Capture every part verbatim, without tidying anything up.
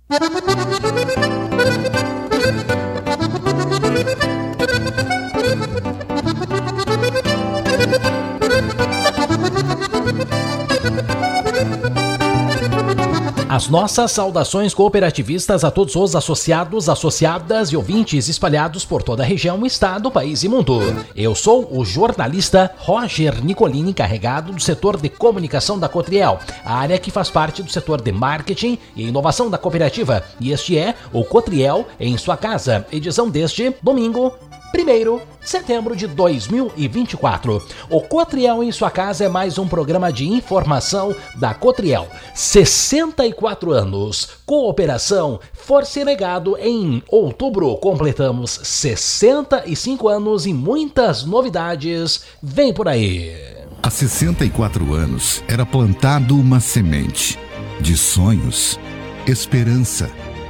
As nossas saudações cooperativistas a todos os associados, associadas e ouvintes espalhados por toda a região, estado, país e mundo. Eu sou o jornalista Roger Nicolini, encarregado do setor de comunicação da Cotriel, a área que faz parte do setor de marketing e inovação da cooperativa. E este é o Cotriel em sua casa, edição deste domingo, primeiro de setembro de dois mil e vinte e quatro. O Cotriel em sua casa é mais um programa de informação da Cotriel. sessenta e quatro anos. Cooperação, força e legado. Em outubro completamos sessenta e cinco anos e muitas novidades. Vem por aí. Há sessenta e quatro anos era plantado uma semente de sonhos, esperança,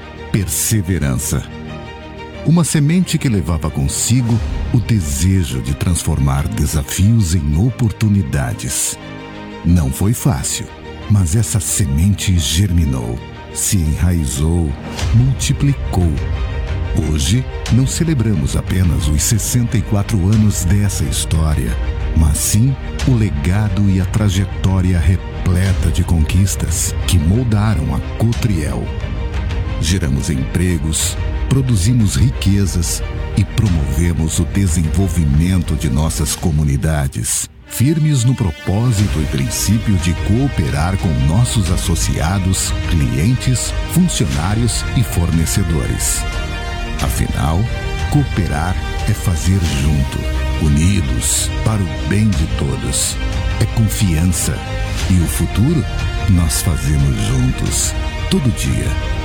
perseverança. Uma semente que levava consigo o desejo de transformar desafios em oportunidades. Não foi fácil, mas essa semente germinou, se enraizou, multiplicou. Hoje, não celebramos apenas os sessenta e quatro anos dessa história, mas sim o legado e a trajetória repleta de conquistas que moldaram a Cotriel. Geramos empregos, produzimos riquezas e promovemos o desenvolvimento de nossas comunidades, firmes no propósito e princípio de cooperar com nossos associados, clientes, funcionários e fornecedores. Afinal, cooperar é fazer junto, unidos, para o bem de todos. É confiança. E o futuro nós fazemos juntos, todo dia.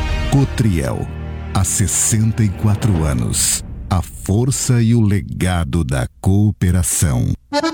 Cotriel. Há sessenta e quatro anos, a força e o legado da cooperação.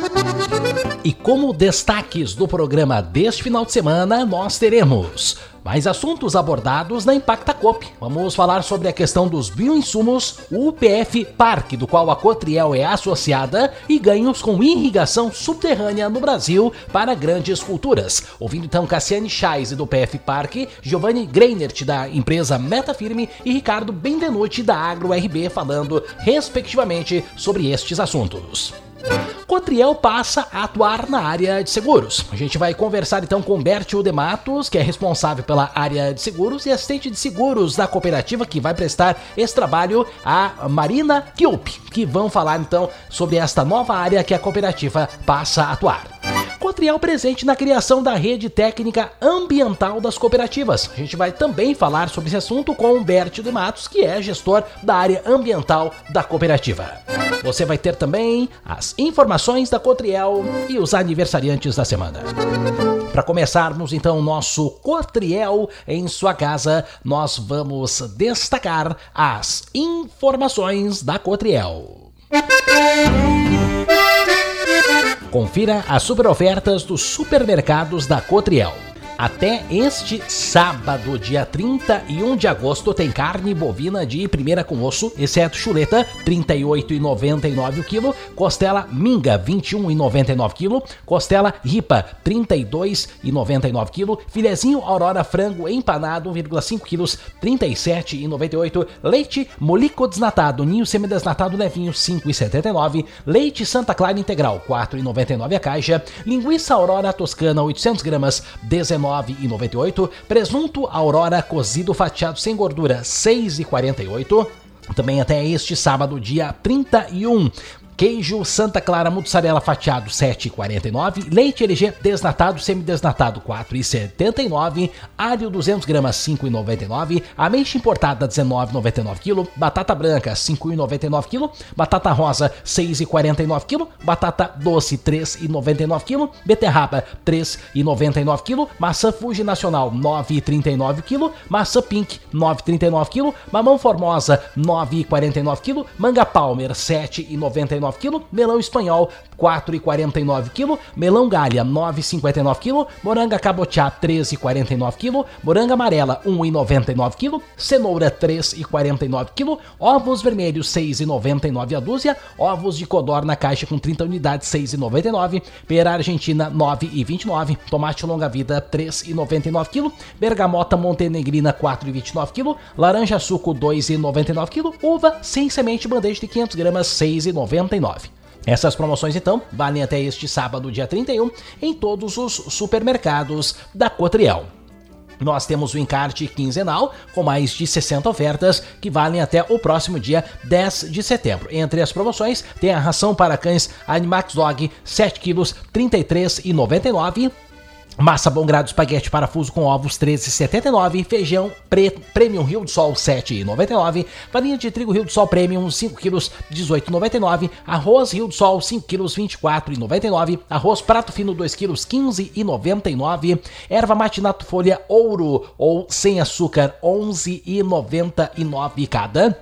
E como destaques do programa deste final de semana, nós teremos mais assuntos abordados na Impacta Coop. Vamos falar sobre a questão dos bioinsumos, o U P F Parque, do qual a Cotriel é associada, e ganhos com irrigação subterrânea no Brasil para grandes culturas. Ouvindo então Cassiane Chais do U P F Parque, Giovanni Greinert da empresa Meta Firme e Ricardo Benvenuti da Agro R B falando respectivamente sobre estes assuntos. Cotriel passa a atuar na área de seguros. A gente vai conversar então com Bertil de Matos, que é responsável pela área de seguros e assistente de seguros da cooperativa, que vai prestar esse trabalho, a Marina Kilp, que vão falar então sobre esta nova área que a cooperativa passa a atuar. Cotriel presente na criação da rede técnica ambiental das cooperativas. A gente vai também falar sobre esse assunto com o Bertil de Matos, que é gestor da área ambiental da cooperativa. Você vai ter também as informações da Cotriel e os aniversariantes da semana. Para começarmos então o nosso Cotriel em sua casa, nós vamos destacar as informações da Cotriel. Confira as super ofertas dos supermercados da Cotriel. Até este sábado, dia trinta e um de agosto, tem carne bovina de primeira com osso, exceto chuleta, trinta e oito reais e noventa e nove centavos o quilo, costela minga, vinte e um reais e noventa e nove centavos o quilo, costela ripa, trinta e dois reais e noventa e nove centavos o quilo, filezinho Aurora frango empanado, um vírgula cinco quilos, trinta e sete reais e noventa e oito centavos, leite Molico desnatado, ninho semidesnatado levinho, cinco reais e setenta e nove centavos, leite Santa Clara integral, quatro reais e noventa e nove centavos a caixa, linguiça Aurora toscana, oitocentos gramas, dezenove reais e noventa e oito centavos, presunto Aurora cozido fatiado sem gordura, seis reais e quarenta e oito centavos, também até este sábado, dia trinta e um. Queijo Santa Clara mussarela fatiado sete reais e quarenta e nove centavos, leite L G desnatado semidesnatado quatro reais e setenta e nove centavos, alho duzentos gramas cinco reais e noventa e nove centavos, ameixa importada dezenove reais e noventa e nove centavos o quilo, batata branca cinco reais e noventa e nove centavos o quilo, batata rosa seis reais e quarenta e nove centavos o quilo, batata doce três reais e noventa e nove centavos o quilo, beterraba três reais e noventa e nove centavos o quilo, maçã Fuji Nacional nove reais e trinta e nove centavos o quilo, maçã Pink nove reais e trinta e nove centavos o quilo, mamão Formosa nove reais e quarenta e nove centavos o quilo, manga Palmer sete reais e noventa e nove centavos nove quilo, melão espanhol quatro reais e quarenta e nove quilo, melão galha nove reais e cinquenta e nove quilo, moranga cabotiá três reais e quarenta e nove quilo, moranga amarela um real e noventa e nove quilo, cenoura três reais e quarenta e nove quilo, ovos vermelhos seis reais e noventa e nove a dúzia, ovos de codorna caixa com trinta unidades seis reais e noventa e nove, pera argentina nove reais e vinte e nove, tomate longa vida três reais e noventa e nove quilo, bergamota montenegrina quatro reais e vinte e nove quilo, laranja suco dois reais e noventa e nove quilo, uva sem semente bandeja de quinhentos gramas seis reais e noventa e nove. Essas promoções, então, valem até este sábado, dia trinta e um, em todos os supermercados da Cotriel. Nós temos o encarte quinzenal, com mais de sessenta ofertas, que valem até o próximo dia dez de setembro. Entre as promoções, tem a ração para cães Animax Dog, sete quilos, trinta e três reais e noventa e nove centavos. Massa bom grado espaguete parafuso com ovos treze reais e setenta e nove centavos, feijão pre, Premium Rio do Sol sete reais e noventa e nove centavos, farinha de trigo Rio do Sol Premium cinco quilos dezoito reais e noventa e nove centavos, arroz Rio do Sol cinco quilos vinte e quatro reais e noventa e nove centavos, arroz prato fino dois quilos quinze reais e noventa e nove centavos, erva mate nato folha ouro ou sem açúcar onze reais e noventa e nove centavos cada.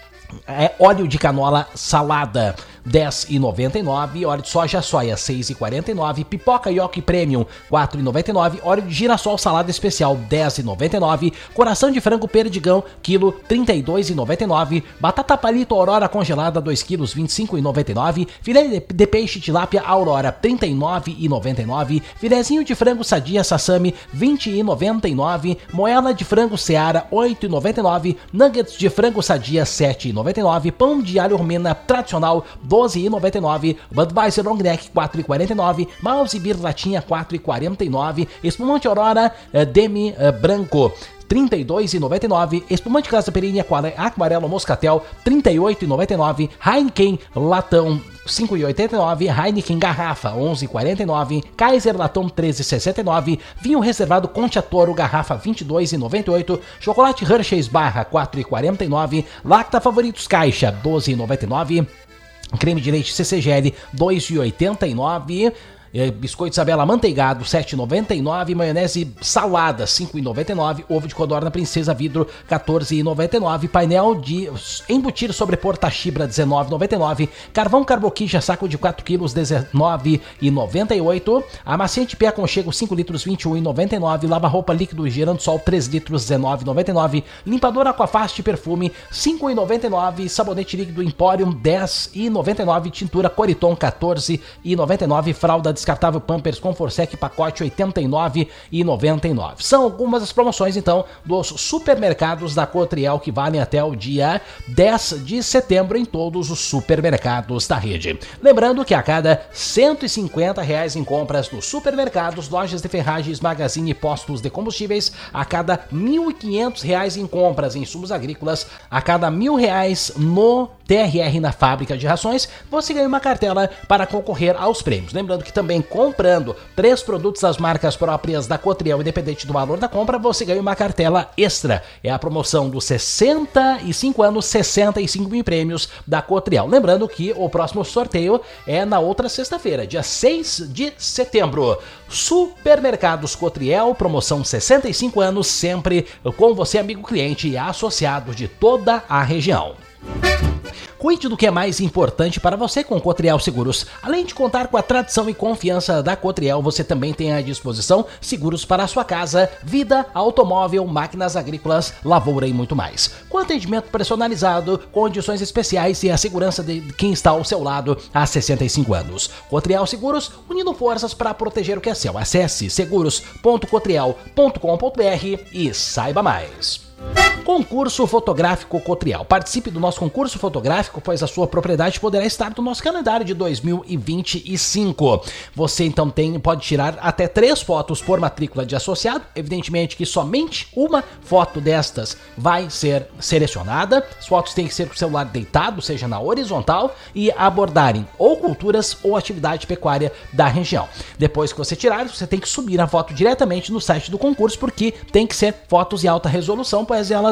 É, óleo de canola salada dez reais e noventa e nove centavos, óleo de soja soia seis reais e quarenta e nove centavos, pipoca Yoki Premium quatro reais e noventa e nove centavos, óleo de girassol salada especial dez reais e noventa e nove centavos, coração de frango perdigão quilo trinta e dois reais e noventa e nove centavos, batata palito Aurora congelada dois quilos vinte e cinco reais e noventa e nove centavos, filé de, de peixe tilápia Aurora trinta e nove reais e noventa e nove centavos, filézinho de frango sadia Sassami vinte reais e noventa e nove centavos, moela de frango Seara oito reais e noventa e nove centavos, nuggets de frango sadia sete reais e noventa e nove centavos, pão de alho romena tradicional doze reais e noventa e nove centavos, Budweiser Long Neck quatro reais e quarenta e nove centavos, Mouse Beer Latinha quatro reais e quarenta e nove centavos, espumante Aurora eh, Demi eh, Branco trinta e dois reais e noventa e nove centavos, espumante Casa Perini Aquarelo Moscatel trinta e oito reais e noventa e nove centavos, Heineken Latão cinco reais e oitenta e nove centavos, Heineken Garrafa onze reais e quarenta e nove centavos, Kaiser Latão treze reais e sessenta e nove centavos, vinho reservado Concha Toro Garrafa vinte e dois reais e noventa e oito centavos, chocolate Hershey's Barra quatro reais e quarenta e nove centavos, Lacta Favoritos Caixa doze reais e noventa e nove centavos, creme de leite C C G L dois reais e oitenta e nove centavos, biscoito Isabela manteigado sete reais e noventa e nove centavos, maionese salada cinco reais e noventa e nove centavos, ovo de codorna princesa vidro quatorze reais e noventa e nove centavos, painel de embutir sobrepor Tachibra dezenove reais e noventa e nove centavos, carvão carboquija saco de quatro quilos dezenove reais e noventa e oito centavos, amaciante pé aconchego cinco litros vinte e um reais e noventa e nove centavos, lava roupa líquido Girando Sol três litros dezenove reais e noventa e nove centavos, limpador Aquafast perfume cinco reais e noventa e nove centavos, sabonete líquido Emporium dez reais e noventa e nove centavos, tintura Coriton quatorze reais e noventa e nove centavos, fralda descartável Pampers Confortsec pacote oitenta e nove reais e noventa e nove centavos. São algumas das promoções então dos supermercados da Cotriel que valem até o dia dez de setembro em todos os supermercados da rede. Lembrando que a cada cento e cinquenta reais em compras nos supermercados, lojas de ferragens, magazine e postos de combustíveis, a cada mil e quinhentos reais em compras em insumos agrícolas, a cada mil reais no T R R na fábrica de rações, você ganha uma cartela para concorrer aos prêmios. Lembrando que também comprando três produtos das marcas próprias da Cotriel, independente do valor da compra, você ganha uma cartela extra. É a promoção dos sessenta e cinco anos, sessenta e cinco mil prêmios da Cotriel. Lembrando que o próximo sorteio é na outra sexta-feira, dia seis de setembro. Supermercados Cotriel, promoção sessenta e cinco anos, sempre com você, amigo cliente e associado de toda a região. Cuide do que é mais importante para você com Cotriel Seguros. Além de contar com a tradição e confiança da Cotriel, você também tem à disposição seguros para a sua casa, vida, automóvel, máquinas agrícolas, lavoura e muito mais. Com atendimento personalizado, condições especiais e a segurança de quem está ao seu lado há sessenta e cinco anos. Cotriel Seguros, unindo forças para proteger o que é seu. Acesse seguros ponto cotriel ponto com ponto br e saiba mais. Concurso Fotográfico Cotriel. Participe do nosso concurso fotográfico, pois a sua propriedade poderá estar no nosso calendário de dois mil e vinte e cinco. Você então tem, pode tirar até três fotos por matrícula de associado. Evidentemente que somente uma foto destas vai ser selecionada. As fotos têm que ser com o celular deitado, seja na horizontal, e abordarem ou culturas ou atividade pecuária da região. Depois que você tirar, você tem que subir a foto diretamente no site do concurso, porque tem que ser fotos em alta resolução, pois elas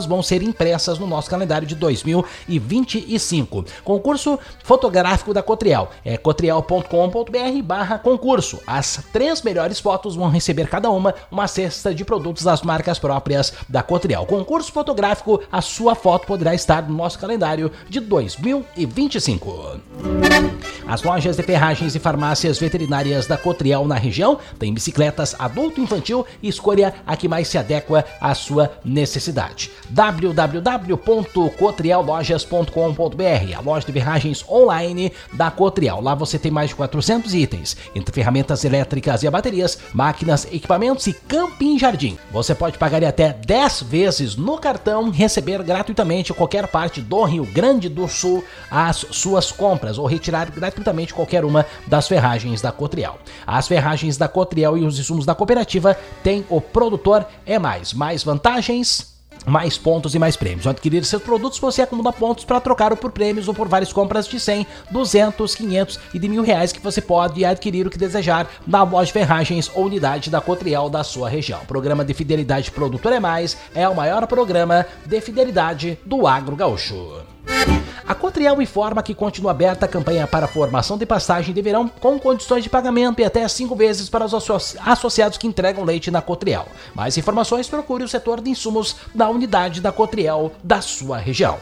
vão ser impressas no nosso calendário de dois mil e vinte e cinco. Concurso fotográfico da Cotriel. É cotriel ponto com ponto br barra concurso. As três melhores fotos vão receber cada uma uma cesta de produtos das marcas próprias da Cotriel. Concurso fotográfico, a sua foto poderá estar no nosso calendário de dois mil e vinte e cinco. As lojas de ferragens e farmácias veterinárias da Cotriel na região têm bicicletas adulto e infantil e escolha a que mais se adequa à sua necessidade. w w w ponto cotriel lojas ponto com ponto br, a loja de ferragens online da Cotriel. Lá você tem mais de quatrocentos itens, entre ferramentas elétricas e baterias, máquinas, equipamentos e camping jardim. Você pode pagar em até dez vezes no cartão e receber gratuitamente em qualquer parte do Rio Grande do Sul as suas compras ou retirar gratuitamente qualquer uma das ferragens da Cotriel. As ferragens da Cotriel e os insumos da cooperativa têm o produtor é mais, mais vantagens, mais pontos e mais prêmios. Ao adquirir seus produtos, você acumula pontos para trocar por prêmios ou por várias compras de cem, duzentos, quinhentos e de mil reais que você pode adquirir o que desejar na loja de ferragens ou unidade da Cotriel da sua região. O programa de fidelidade Produtor é Mais é o maior programa de fidelidade do agro gaúcho. A Cotriel informa que continua aberta a campanha para formação de pastagem de verão com condições de pagamento e até cinco vezes para os associados que entregam leite na Cotriel. Mais informações, procure o setor de insumos da unidade da Cotriel da sua região.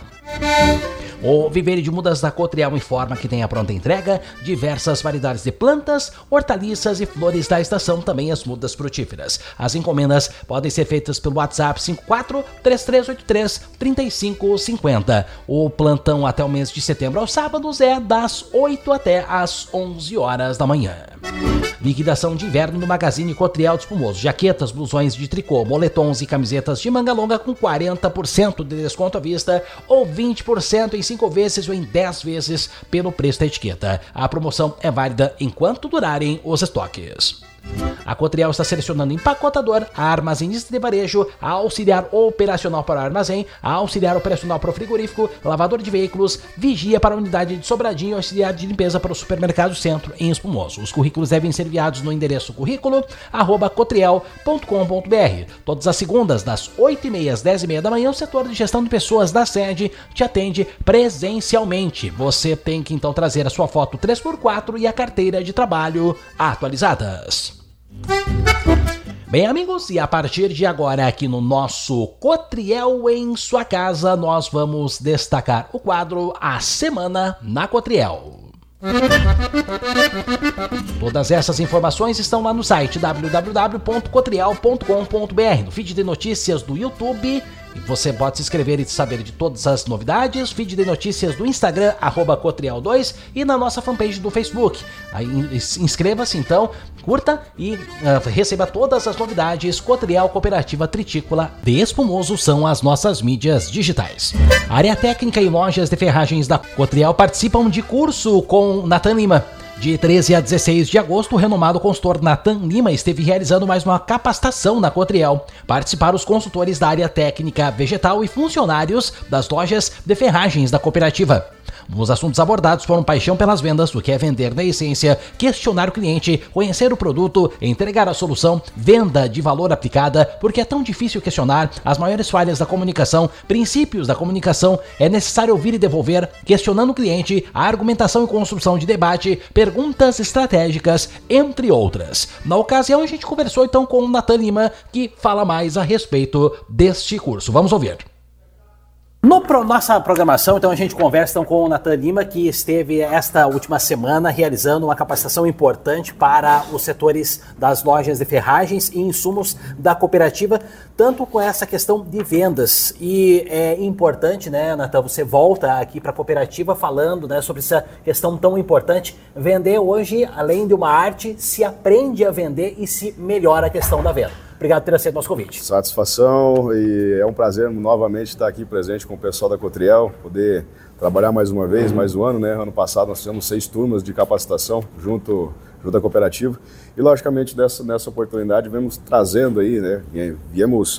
O Viveiro de Mudas da Cotriel informa que tem a pronta entrega diversas variedades de plantas, hortaliças e flores da estação, também as mudas frutíferas. As encomendas podem ser feitas pelo WhatsApp cinco quatro, três três oito três, três cinco cinco zero. O plantão até o mês de setembro aos sábados é das oito até as onze horas da manhã. Liquidação de inverno no Magazine Cotriel de Espumoso. Jaquetas, blusões de tricô, moletons e camisetas de manga longa com quarenta por cento de desconto à vista ou vinte por cento em cinco vezes ou em dez vezes pelo preço da etiqueta. A promoção é válida enquanto durarem os estoques. A Cotriel está selecionando empacotador, a armazenista de varejo, a auxiliar operacional para o armazém, a auxiliar operacional para o frigorífico, lavador de veículos, vigia para a unidade de Sobradinho e auxiliar de limpeza para o supermercado Centro em Espumoso. Os currículos devem ser enviados no endereço currículo arroba cotriel ponto com ponto br. Todas as segundas, das oito e meia às dez e meia da manhã, o setor de gestão de pessoas da sede te atende presencialmente. Você tem que então trazer a sua foto três por quatro e a carteira de trabalho atualizadas. Bem, amigos, e a partir de agora aqui no nosso Cotriel em sua casa, nós vamos destacar o quadro A Semana na Cotriel. Todas essas informações estão lá no site w w w ponto cotriel ponto com ponto br, no feed de notícias do YouTube. E você pode se inscrever e saber de todas as novidades, feed de notícias do Instagram, arroba Cotriel dois, e na nossa fanpage do Facebook. Aí inscreva-se então, curta e uh, receba todas as novidades. Cotriel Cooperativa Tritícola de Espumoso são as nossas mídias digitais. A área técnica e lojas de ferragens da Cotriel participam de curso com Natan Lima. De treze a dezesseis de agosto, o renomado consultor Natan Lima esteve realizando mais uma capacitação na Cotriel. Participaram os consultores da área técnica vegetal e funcionários das lojas de ferragens da cooperativa. Os assuntos abordados foram paixão pelas vendas, o que é vender na essência, questionar o cliente, conhecer o produto, entregar a solução, venda de valor aplicada, porque é tão difícil questionar as maiores falhas da comunicação, princípios da comunicação, é necessário ouvir e devolver, questionando o cliente, a argumentação e construção de debate, perguntas estratégicas, entre outras. Na ocasião, a gente conversou então com o Natan Lima, que fala mais a respeito deste curso. Vamos ouvir. No pro, nossa programação, então, a gente conversa então, com o Natan Lima, que esteve esta última semana realizando uma capacitação importante para os setores das lojas de ferragens e insumos da cooperativa, tanto com essa questão de vendas. E é importante, né, Natan, você volta aqui para a cooperativa falando, né, sobre essa questão tão importante. Vender hoje, além de uma arte, se aprende a vender e se melhora a questão da venda. Obrigado por ter aceito o nosso convite. Satisfação, e é um prazer novamente estar aqui presente com o pessoal da Cotriel, poder trabalhar mais uma vez, uhum. mais um ano, né? Ano passado nós fizemos seis turmas de capacitação junto, junto à cooperativa e, logicamente, dessa, nessa oportunidade viemos trazendo aí, né? Viemos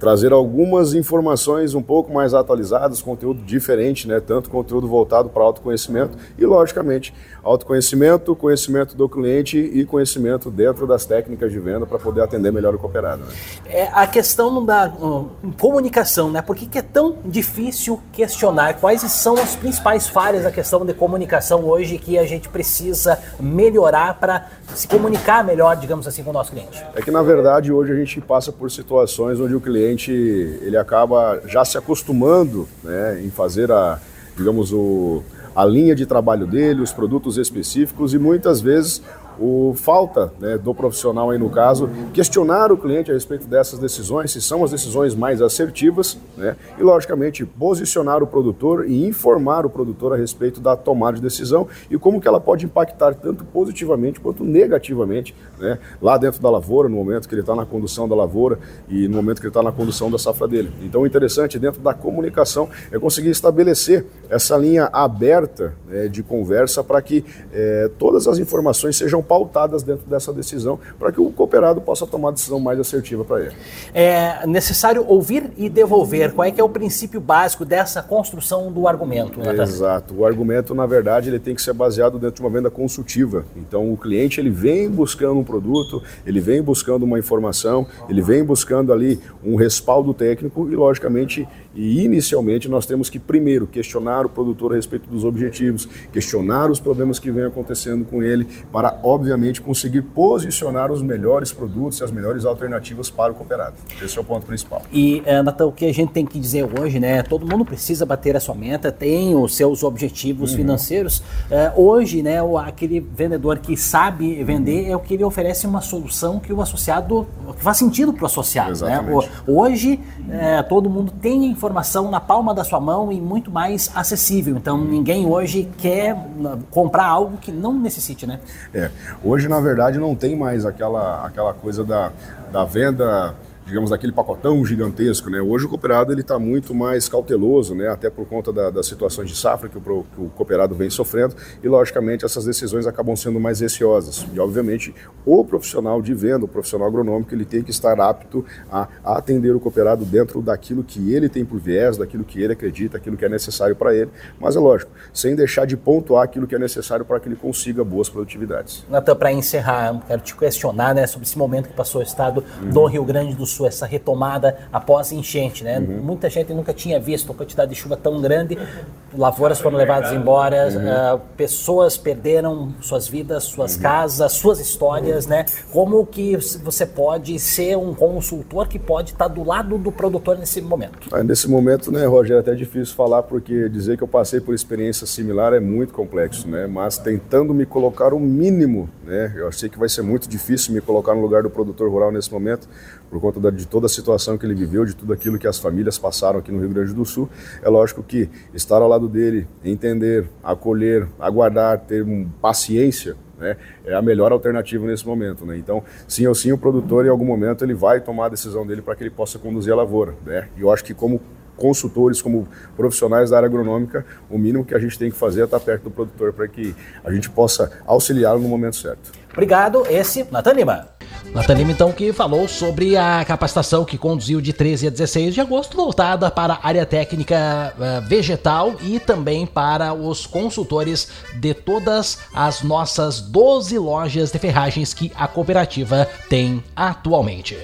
trazer algumas informações um pouco mais atualizadas, conteúdo diferente, né? Tanto conteúdo voltado para autoconhecimento e, logicamente, autoconhecimento, conhecimento do cliente e conhecimento dentro das técnicas de venda para poder atender melhor o cooperado. Né? É a questão da um, comunicação, né? Por que, que é tão difícil questionar? Quais são as principais falhas da questão de comunicação hoje que a gente precisa melhorar para se comunicar melhor, digamos assim, com o nosso cliente? É que, na verdade, hoje a gente passa por situações onde o cliente ele acaba já se acostumando, né, em fazer a, digamos, o, a linha de trabalho dele, os produtos específicos, e muitas vezes o falta, né, do profissional aí no caso, questionar o cliente a respeito dessas decisões, se são as decisões mais assertivas, né, e logicamente posicionar o produtor e informar o produtor a respeito da tomada de decisão e como que ela pode impactar tanto positivamente quanto negativamente, né, lá dentro da lavoura, no momento que ele está na condução da lavoura e no momento que ele está na condução da safra dele. Então o interessante dentro da comunicação é conseguir estabelecer essa linha aberta, né, de conversa para que é, todas as informações sejam pautadas dentro dessa decisão para que o cooperado possa tomar a decisão mais assertiva para ele. É necessário ouvir e devolver. Qual é que é o princípio básico dessa construção do argumento, Nathan? Exato. O argumento, na verdade, ele tem que ser baseado dentro de uma venda consultiva. Então, o cliente ele vem buscando um produto, ele vem buscando uma informação, ele vem buscando ali um respaldo técnico e, logicamente, e inicialmente, nós temos que, primeiro, questionar o produtor a respeito dos objetivos, questionar os problemas que vem acontecendo com ele, para, obviamente, conseguir posicionar os melhores produtos e as melhores alternativas para o cooperado. Esse é o ponto principal. E, Nathan, o que a gente tem que dizer hoje, né? Todo mundo precisa bater a sua meta, tem os seus objetivos uhum. financeiros. Uh, hoje, né, o, aquele vendedor que sabe vender uhum. é o que ele oferece uma solução que o associado, que faz sentido para o associado. Exatamente. Né? O, hoje, uh, todo mundo tem informação na palma da sua mão e muito mais acessível. Então, ninguém hoje quer comprar algo que não necessite, né? É. Hoje, na verdade, não tem mais aquela, aquela coisa da, da venda, digamos, daquele pacotão gigantesco, né? Hoje o cooperado ele está muito mais cauteloso, né? Até por conta da, das situações de safra que o, que o cooperado vem sofrendo e, logicamente, essas decisões acabam sendo mais receosas. E, obviamente, o profissional de venda, o profissional agronômico, ele tem que estar apto a, a atender o cooperado dentro daquilo que ele tem por viés, daquilo que ele acredita, aquilo que é necessário para ele, mas é lógico, sem deixar de pontuar aquilo que é necessário para que ele consiga boas produtividades. Nathan, para encerrar, quero te questionar, né, sobre esse momento que passou o estado uhum. do Rio Grande do Sul, essa retomada após enchente, né? Uhum. Muita gente nunca tinha visto a quantidade de chuva tão grande, lavouras foram levadas embora, uhum. uh, pessoas perderam suas vidas, suas uhum. casas, suas histórias, uhum. né? Como que você pode ser um consultor que pode estar do lado do produtor nesse momento? Ah, nesse momento, né, Rogério, é até difícil falar, porque dizer que eu passei por experiência similar é muito complexo, né? Mas tentando me colocar o mínimo, né? Eu sei que vai ser muito difícil me colocar no lugar do produtor rural nesse momento, por conta da, de toda a situação que ele viveu, de tudo aquilo que as famílias passaram aqui no Rio Grande do Sul. É lógico que estar ao lado dele, entender, acolher, aguardar, ter um, paciência, né, é a melhor alternativa nesse momento, né? Então, sim ou sim, o produtor em algum momento ele vai tomar a decisão dele para que ele possa conduzir a lavoura, né? E eu acho que como consultores, como profissionais da área agronômica, o mínimo que a gente tem que fazer é estar perto do produtor para que a gente possa auxiliá-lo no momento certo. Obrigado, esse Nathan Lima. Nathan Lima, então, que falou sobre a capacitação que conduziu de treze a dezesseis de agosto, voltada para a área técnica uh, vegetal e também para os consultores de todas as nossas doze lojas de ferragens que a cooperativa tem atualmente.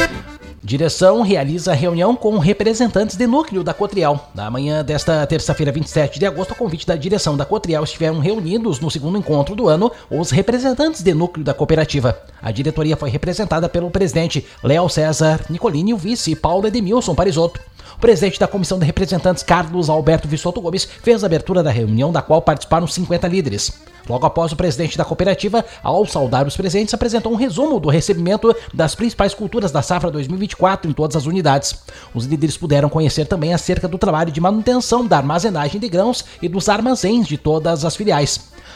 Direção realiza reunião com representantes de núcleo da Cotriel. Na manhã desta terça-feira, vinte e sete de agosto, a convite da direção da Cotriel, estiveram reunidos no segundo encontro do ano os representantes de núcleo da cooperativa. A diretoria foi representada pelo presidente Léo César Nicolini e o vice Paulo Edemilson Parisotto. O presidente da comissão de representantes, Carlos Alberto Vissoto Gomes, fez a abertura da reunião, da qual participaram cinquenta líderes. Logo após, o presidente da cooperativa, ao saudar os presentes, apresentou um resumo do recebimento das principais culturas da safra dois mil e vinte e quatro em todas as unidades. Os líderes puderam conhecer também acerca do trabalho de manutenção da armazenagem de grãos e dos armazéns de todas as filiais.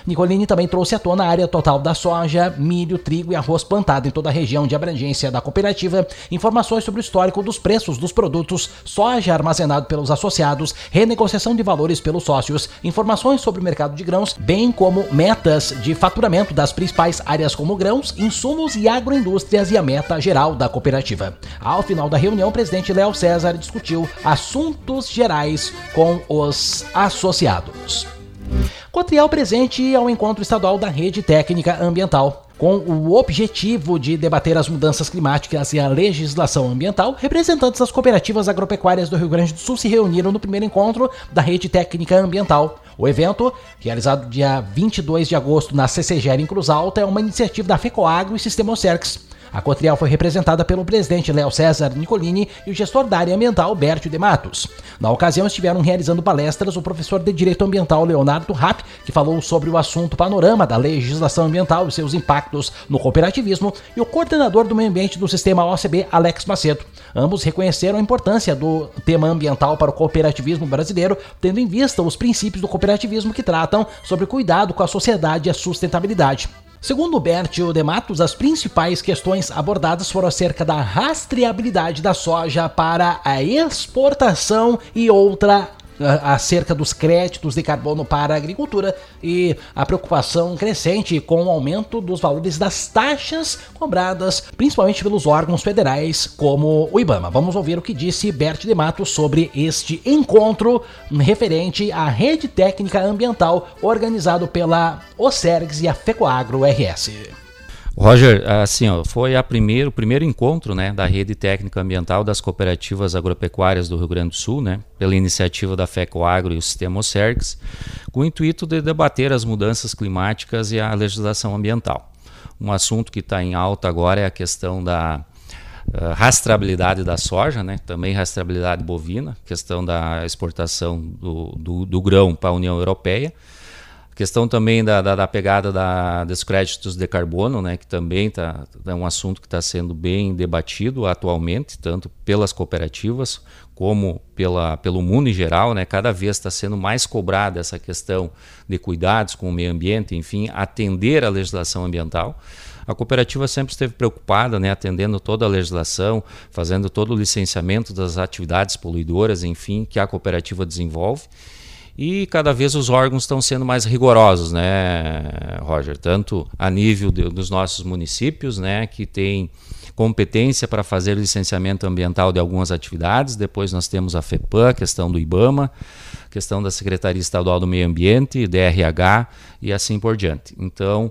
Nicolini também trouxe à tona a área total da soja, milho, trigo e arroz plantado em toda a região de abrangência da cooperativa, informações sobre o histórico dos preços dos produtos, soja armazenado pelos associados, renegociação de valores pelos sócios, informações sobre o mercado de grãos, bem como metas de faturamento das principais áreas como grãos, insumos e agroindústrias e a meta geral da cooperativa. Ao final da reunião, o presidente Léo César discutiu assuntos gerais com os associados. Cotriel presente ao encontro estadual da Rede Técnica Ambiental. Com o objetivo de debater as mudanças climáticas e a legislação ambiental, representantes das cooperativas agropecuárias do Rio Grande do Sul se reuniram no primeiro encontro da Rede Técnica Ambiental. O evento, realizado dia vinte e dois de agosto na C C G R em Cruz Alta, é uma iniciativa da FECOAGRO e Sistema Ocergs. A Cotriel foi representada pelo presidente Léo César Nicolini e o gestor da área ambiental, Bércio de Matos. Na ocasião, estiveram realizando palestras o professor de Direito Ambiental, Leonardo Rapp, que falou sobre o assunto panorama da legislação ambiental e seus impactos no cooperativismo, e o coordenador do meio ambiente do sistema O C B, Alex Macedo. Ambos reconheceram a importância do tema ambiental para o cooperativismo brasileiro, tendo em vista os princípios do cooperativismo que tratam sobre cuidado com a sociedade e a sustentabilidade. Segundo Bércio de Matos, as principais questões abordadas foram acerca da rastreabilidade da soja para a exportação e outra acerca dos créditos de carbono para a agricultura e a preocupação crescente com o aumento dos valores das taxas cobradas, principalmente pelos órgãos federais como o IBAMA. Vamos ouvir o que disse Bércio de Matos sobre este encontro referente à Rede Técnica Ambiental organizado pela Ocergs e a FECOAGRO R S. Roger, assim, ó, foi a primeiro, o primeiro encontro, né, da Rede Técnica Ambiental das Cooperativas Agropecuárias do Rio Grande do Sul, né, pela iniciativa da FECOAGRO e o Sistema Ocergs, com o intuito de debater as mudanças climáticas e a legislação ambiental. Um assunto que está em alta agora é a questão da uh, rastreabilidade da soja, né, também rastreabilidade bovina, questão da exportação do, do, do grão para a União Europeia. A questão também da, da, da pegada da, dos créditos de carbono, né, que também tá, é um assunto que está sendo bem debatido atualmente, tanto pelas cooperativas como pela, pelo mundo em geral, né, cada vez está sendo mais cobrada essa questão de cuidados com o meio ambiente, enfim, atender a legislação ambiental. A cooperativa sempre esteve preocupada, né, atendendo toda a legislação, fazendo todo o licenciamento das atividades poluidoras, enfim, que a cooperativa desenvolve. E cada vez os órgãos estão sendo mais rigorosos, né, Roger? Tanto a nível de, dos nossos municípios, né, que tem competência para fazer licenciamento ambiental de algumas atividades. Depois nós temos a FEPAM, a questão do IBAMA, a questão da Secretaria Estadual do Meio Ambiente, D R H e assim por diante. Então,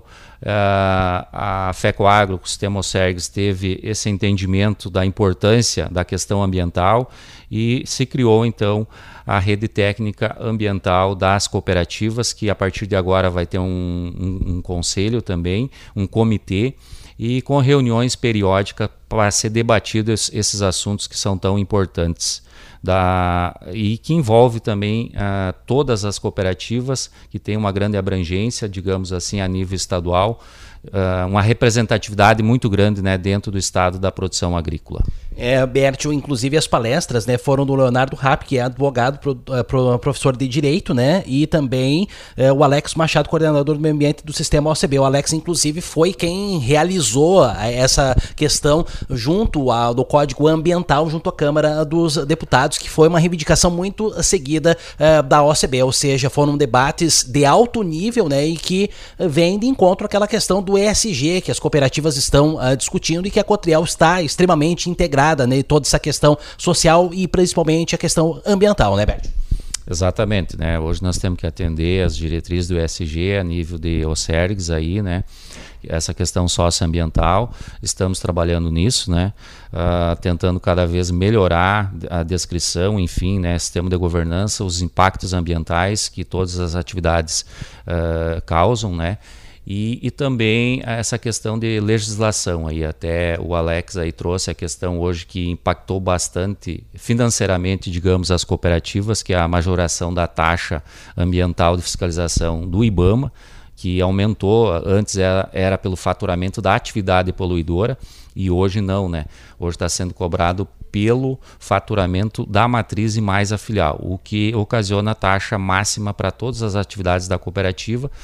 a FECOAGRO, o Sistema Ocergs, teve esse entendimento da importância da questão ambiental e se criou, então, a Rede Técnica Ambiental das Cooperativas, que a partir de agora vai ter um, um, um conselho também, um comitê, e com reuniões periódicas para ser debatidos esses assuntos que são tão importantes. Da, e que envolve também uh, todas as cooperativas que têm uma grande abrangência, digamos assim, a nível estadual, uh, uma representatividade muito grande, né, dentro do estado da produção agrícola. É, Bércio, inclusive as palestras, né, foram do Leonardo Rapp, que é advogado, pro, pro, professor de Direito, né, e também é, o Alex Machado, coordenador do meio ambiente do Sistema O C B. O Alex, inclusive, foi quem realizou essa questão junto ao do Código Ambiental, junto à Câmara dos Deputados, que foi uma reivindicação muito seguida é, da O C B, ou seja, foram debates de alto nível, né, e que vem de encontro àquela questão do E S G, que as cooperativas estão uh, discutindo e que a Cotriel está extremamente integrada, né, toda essa questão social e principalmente a questão ambiental, né, Bércio? Exatamente, né? Hoje nós temos que atender as diretrizes do E S G a nível de Ocergs aí, né? Essa questão socioambiental, estamos trabalhando nisso, né? Uh, tentando cada vez melhorar a descrição, enfim, né? Sistema de governança, os impactos ambientais que todas as atividades uh, causam, né? E, e também essa questão de legislação, aí até o Alex aí trouxe a questão hoje que impactou bastante financeiramente, digamos, as cooperativas, que é a majoração da taxa ambiental de fiscalização do IBAMA, que aumentou, antes era, era pelo faturamento da atividade poluidora e hoje não, né? Hoje está sendo cobrado pelo faturamento da matriz e mais a filial, o que ocasiona a taxa máxima para todas as atividades da cooperativa.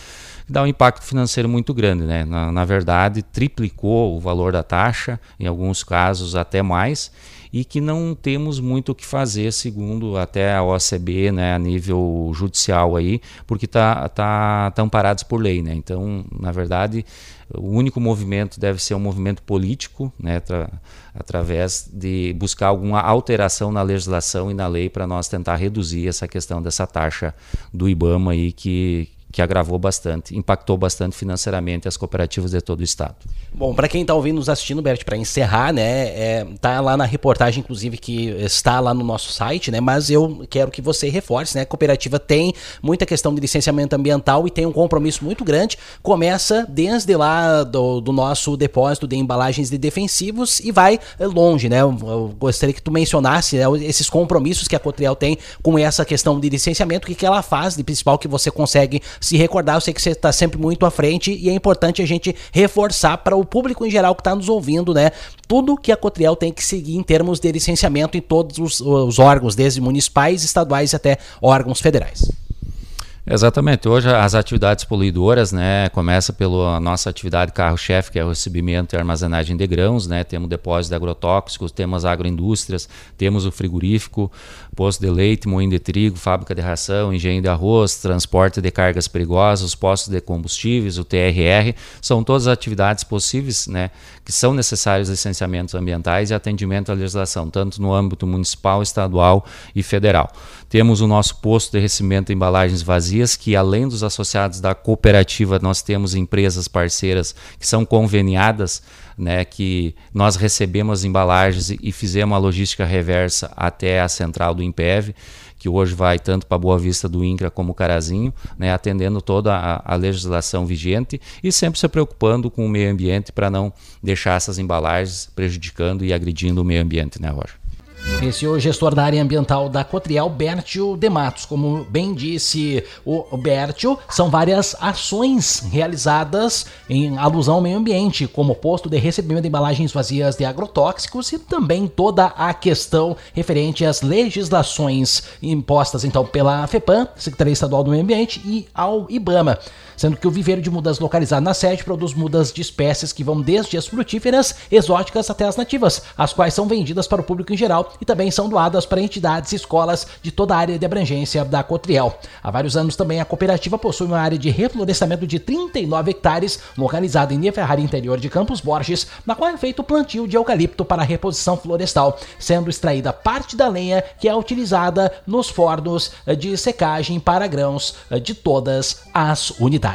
dá um impacto financeiro muito grande, né? Na, na verdade, triplicou o valor da taxa, em alguns casos até mais, e que não temos muito o que fazer, segundo até a O C B, né, a nível judicial aí, porque tá, tá, tão parados por lei, né? Então, na verdade, o único movimento deve ser um movimento político, né, tra, através de buscar alguma alteração na legislação e na lei para nós tentar reduzir essa questão dessa taxa do IBAMA aí que que agravou bastante, impactou bastante financeiramente as cooperativas de todo o estado. Bom, para quem está ouvindo, nos assistindo, Bert, para encerrar, né, é, tá lá na reportagem, inclusive, que está lá no nosso site, né, mas eu quero que você reforce, né, a cooperativa tem muita questão de licenciamento ambiental e tem um compromisso muito grande, começa desde lá do, do nosso depósito de embalagens de defensivos e vai longe, né, eu, eu gostaria que tu mencionasse, né, esses compromissos que a Cotriel tem com essa questão de licenciamento, o que, que ela faz de principal que você consegue se recordar. Eu sei que você está sempre muito à frente e é importante a gente reforçar para o público em geral que está nos ouvindo, né, tudo que a Cotriel tem que seguir em termos de licenciamento em todos os, os órgãos, desde municipais, estaduais até órgãos federais. Exatamente. Hoje as atividades poluidoras, né, começa pela nossa atividade carro-chefe, que é o recebimento e armazenagem de grãos, né, temos depósito de agrotóxicos, temos agroindústrias, temos o frigorífico, posto de leite, moinho de trigo, fábrica de ração, engenho de arroz, transporte de cargas perigosas, postos de combustíveis, o T R R, são todas as atividades possíveis, né, que são necessários licenciamentos ambientais e atendimento à legislação, tanto no âmbito municipal, estadual e federal. Temos o nosso posto de recebimento de embalagens vazias, que além dos associados da cooperativa, nós temos empresas parceiras que são conveniadas, né, que nós recebemos as embalagens e fizemos a logística reversa até a central do INPEV, que hoje vai tanto para Boa Vista do INCRA como Carazinho, né, atendendo toda a, a legislação vigente e sempre se preocupando com o meio ambiente para não deixar essas embalagens prejudicando e agredindo o meio ambiente, né, Roger? Esse é o gestor da área ambiental da Cotriel, Bértio de Matos. Como bem disse o Bértio, são várias ações realizadas em alusão ao meio ambiente, como o posto de recebimento de embalagens vazias de agrotóxicos e também toda a questão referente às legislações impostas então pela FEPAM, Secretaria Estadual do Meio Ambiente, e ao IBAMA. Sendo que o viveiro de mudas localizado na sede produz mudas de espécies que vão desde as frutíferas, exóticas até as nativas, as quais são vendidas para o público em geral e também são doadas para entidades e escolas de toda a área de abrangência da Cotriel. Há vários anos também a cooperativa possui uma área de reflorestamento de trinta e nove hectares, localizada em Nia Ferrari, interior de Campos Borges, na qual é feito o plantio de eucalipto para a reposição florestal, sendo extraída parte da lenha que é utilizada nos fornos de secagem para grãos de todas as unidades.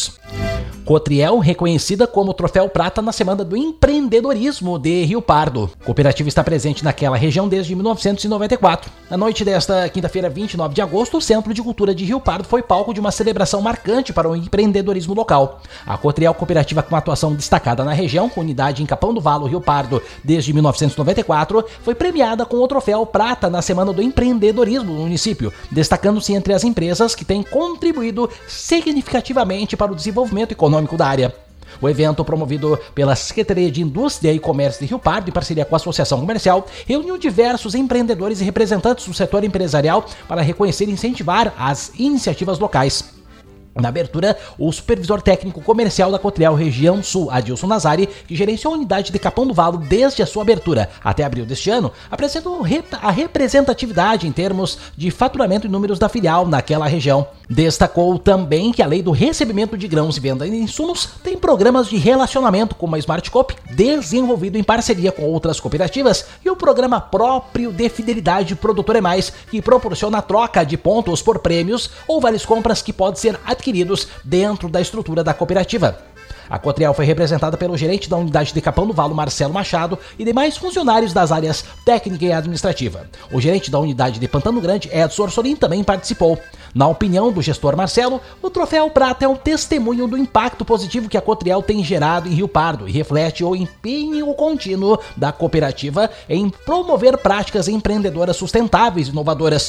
Cotriel, reconhecida como Troféu Prata na Semana do Empreendedorismo de Rio Pardo. A cooperativa está presente naquela região desde mil novecentos e noventa e quatro. Na noite desta quinta-feira, vinte e nove de agosto, o Centro de Cultura de Rio Pardo foi palco de uma celebração marcante para o empreendedorismo local. A Cotriel, cooperativa com atuação destacada na região, com unidade em Capão do Valo, Rio Pardo, desde mil novecentos e noventa e quatro, foi premiada com o Troféu Prata na Semana do Empreendedorismo no município, destacando-se entre as empresas que têm contribuído significativamente para o desenvolvimento econômico da área. O evento, promovido pela Secretaria de Indústria e Comércio de Rio Pardo, em parceria com a Associação Comercial, reuniu diversos empreendedores e representantes do setor empresarial para reconhecer e incentivar as iniciativas locais. Na abertura, o supervisor técnico comercial da Cotriel Região Sul, Adilson Nazari, que gerenciou a unidade de Capão do Valo desde a sua abertura até abril deste ano, apresentou a representatividade em termos de faturamento e números da filial naquela região. Destacou também que a lei do recebimento de grãos e venda de insumos tem programas de relacionamento como a Smart Coop, desenvolvido em parceria com outras cooperativas, e o programa próprio de fidelidade Produtor é Mais, que proporciona a troca de pontos por prêmios ou várias compras que podem ser adquiridos dentro da estrutura da cooperativa. A Cotriel foi representada pelo gerente da unidade de Capão do Valo, Marcelo Machado, e demais funcionários das áreas técnica e administrativa. O gerente da unidade de Pantano Grande, Edson Orsolin, também participou. Na opinião do gestor Marcelo, o Troféu Prata é um testemunho do impacto positivo que a Cotriel tem gerado em Rio Pardo e reflete o empenho contínuo da cooperativa em promover práticas empreendedoras sustentáveis e inovadoras.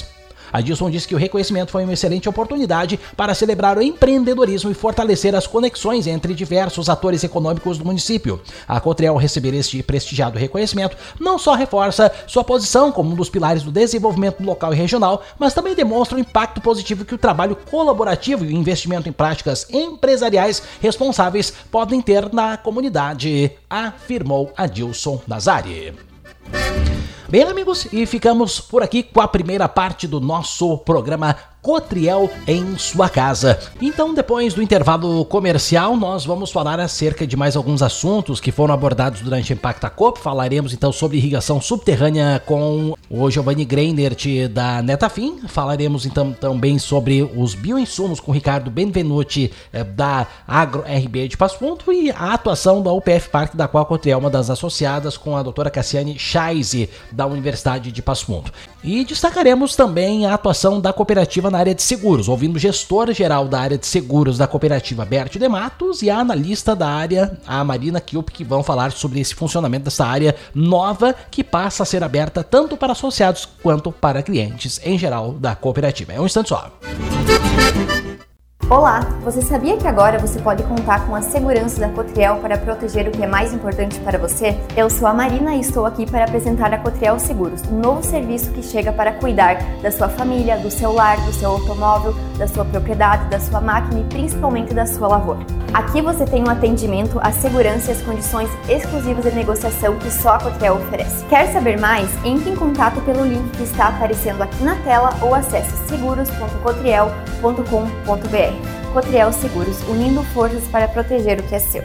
Adilson disse que o reconhecimento foi uma excelente oportunidade para celebrar o empreendedorismo e fortalecer as conexões entre diversos atores econômicos do município. A Cotriel receber este prestigiado reconhecimento não só reforça sua posição como um dos pilares do desenvolvimento local e regional, mas também demonstra o impacto positivo que o trabalho colaborativo e o investimento em práticas empresariais responsáveis podem ter na comunidade, afirmou Adilson Nazari. Bem, amigos, e ficamos por aqui com a primeira parte do nosso programa Cotriel em sua casa. Então, depois do intervalo comercial, nós vamos falar acerca de mais alguns assuntos que foram abordados durante o Impacta Coop. Falaremos então sobre irrigação subterrânea com o Giovanni Greinert da Netafim. Falaremos então também sobre os bioinsumos com o Ricardo Benvenuti da Agro R B de Passo Fundo e a atuação da U P F Parque, da qual a Cotriel é uma das associadas, com a doutora Cassiane Scheisse da Universidade de Passo Fundo. E destacaremos também a atuação da cooperativa na área de seguros, ouvindo o gestor-geral da área de seguros da cooperativa, Berti de Matos, e a analista da área, a Marina Kilp, que vão falar sobre esse funcionamento dessa área nova que passa a ser aberta tanto para associados quanto para clientes em geral da cooperativa. É um instante só. Olá, você sabia que agora você pode contar com a segurança da Cotriel para proteger o que é mais importante para você? Eu sou a Marina e estou aqui para apresentar a Cotriel Seguros, um novo serviço que chega para cuidar da sua família, do seu lar, do seu automóvel, da sua propriedade, da sua máquina e principalmente da sua lavoura. Aqui você tem um atendimento, a segurança e as condições exclusivas de negociação que só a Cotriel oferece. Quer saber mais? Entre em contato pelo link que está aparecendo aqui na tela ou acesse seguros ponto cotriel ponto com ponto b r. Cotriel Seguros, unindo forças para proteger o que é seu.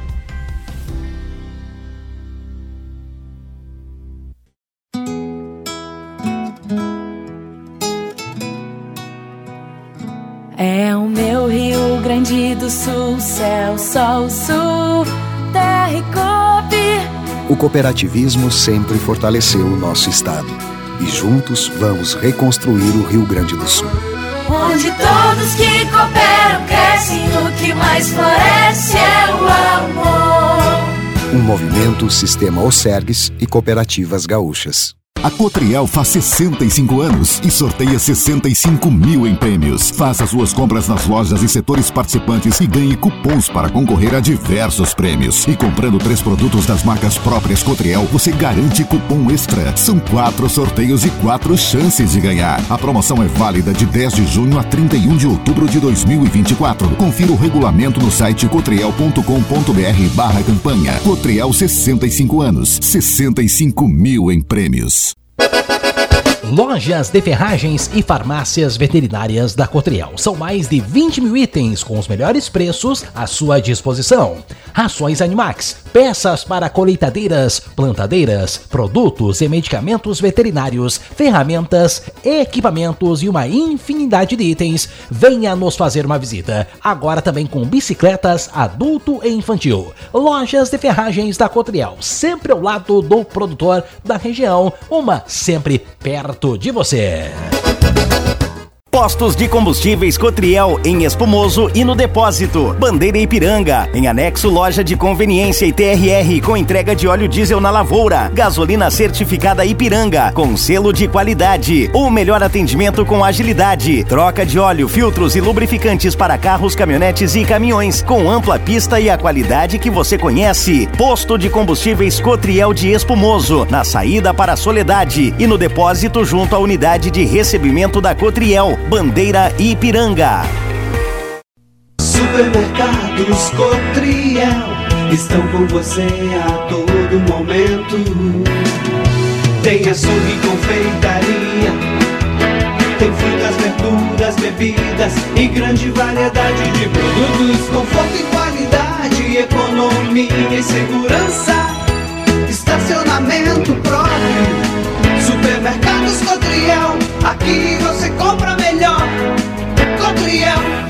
É o meu Rio Grande do Sul, céu, sol, sul, terra e coop. O cooperativismo sempre fortaleceu o nosso estado. E juntos vamos reconstruir o Rio Grande do Sul. Onde todos que cooperam crescem, o que mais floresce é o amor. Um movimento Sistema Osergues e Cooperativas Gaúchas. A Cotriel faz sessenta e cinco anos e sorteia sessenta e cinco mil em prêmios. Faça suas compras nas lojas e setores participantes e ganhe cupons para concorrer a diversos prêmios. E comprando três produtos das marcas próprias Cotriel, você garante cupom extra. São quatro sorteios e quatro chances de ganhar. A promoção é válida de dez de junho a trinta e um de outubro de dois mil e vinte e quatro. Confira o regulamento no site cotriel ponto com ponto b r barra campanha. Cotriel, sessenta e cinco anos, sessenta e cinco mil em prêmios. Lojas de ferragens e farmácias veterinárias da Cotriel. São mais de vinte mil itens com os melhores preços à sua disposição. Rações Animax, peças para colheitadeiras, plantadeiras, produtos e medicamentos veterinários, ferramentas, equipamentos e uma infinidade de itens. Venha nos fazer uma visita. Agora também com bicicletas adulto e infantil. Lojas de ferragens da Cotriel, sempre ao lado do produtor da região, uma sempre perto de você. Postos de combustíveis Cotriel em Espumoso e no Depósito. Bandeira Ipiranga. Em anexo, loja de conveniência e T R R com entrega de óleo diesel na lavoura. Gasolina certificada Ipiranga com selo de qualidade. O melhor atendimento com agilidade. Troca de óleo, filtros e lubrificantes para carros, caminhonetes e caminhões com ampla pista e a qualidade que você conhece. Posto de combustíveis Cotriel de Espumoso, na saída para a Soledade e no Depósito junto à unidade de recebimento da Cotriel. Bandeira Ipiranga. Supermercados Cotriel estão com você a todo momento. Tem açougue e confeitaria, tem frutas, verduras, bebidas e grande variedade de produtos. Conforto e qualidade, economia e segurança, estacionamento próprio. Supermercados Cotriel, aqui você compra melhor. Cotriel.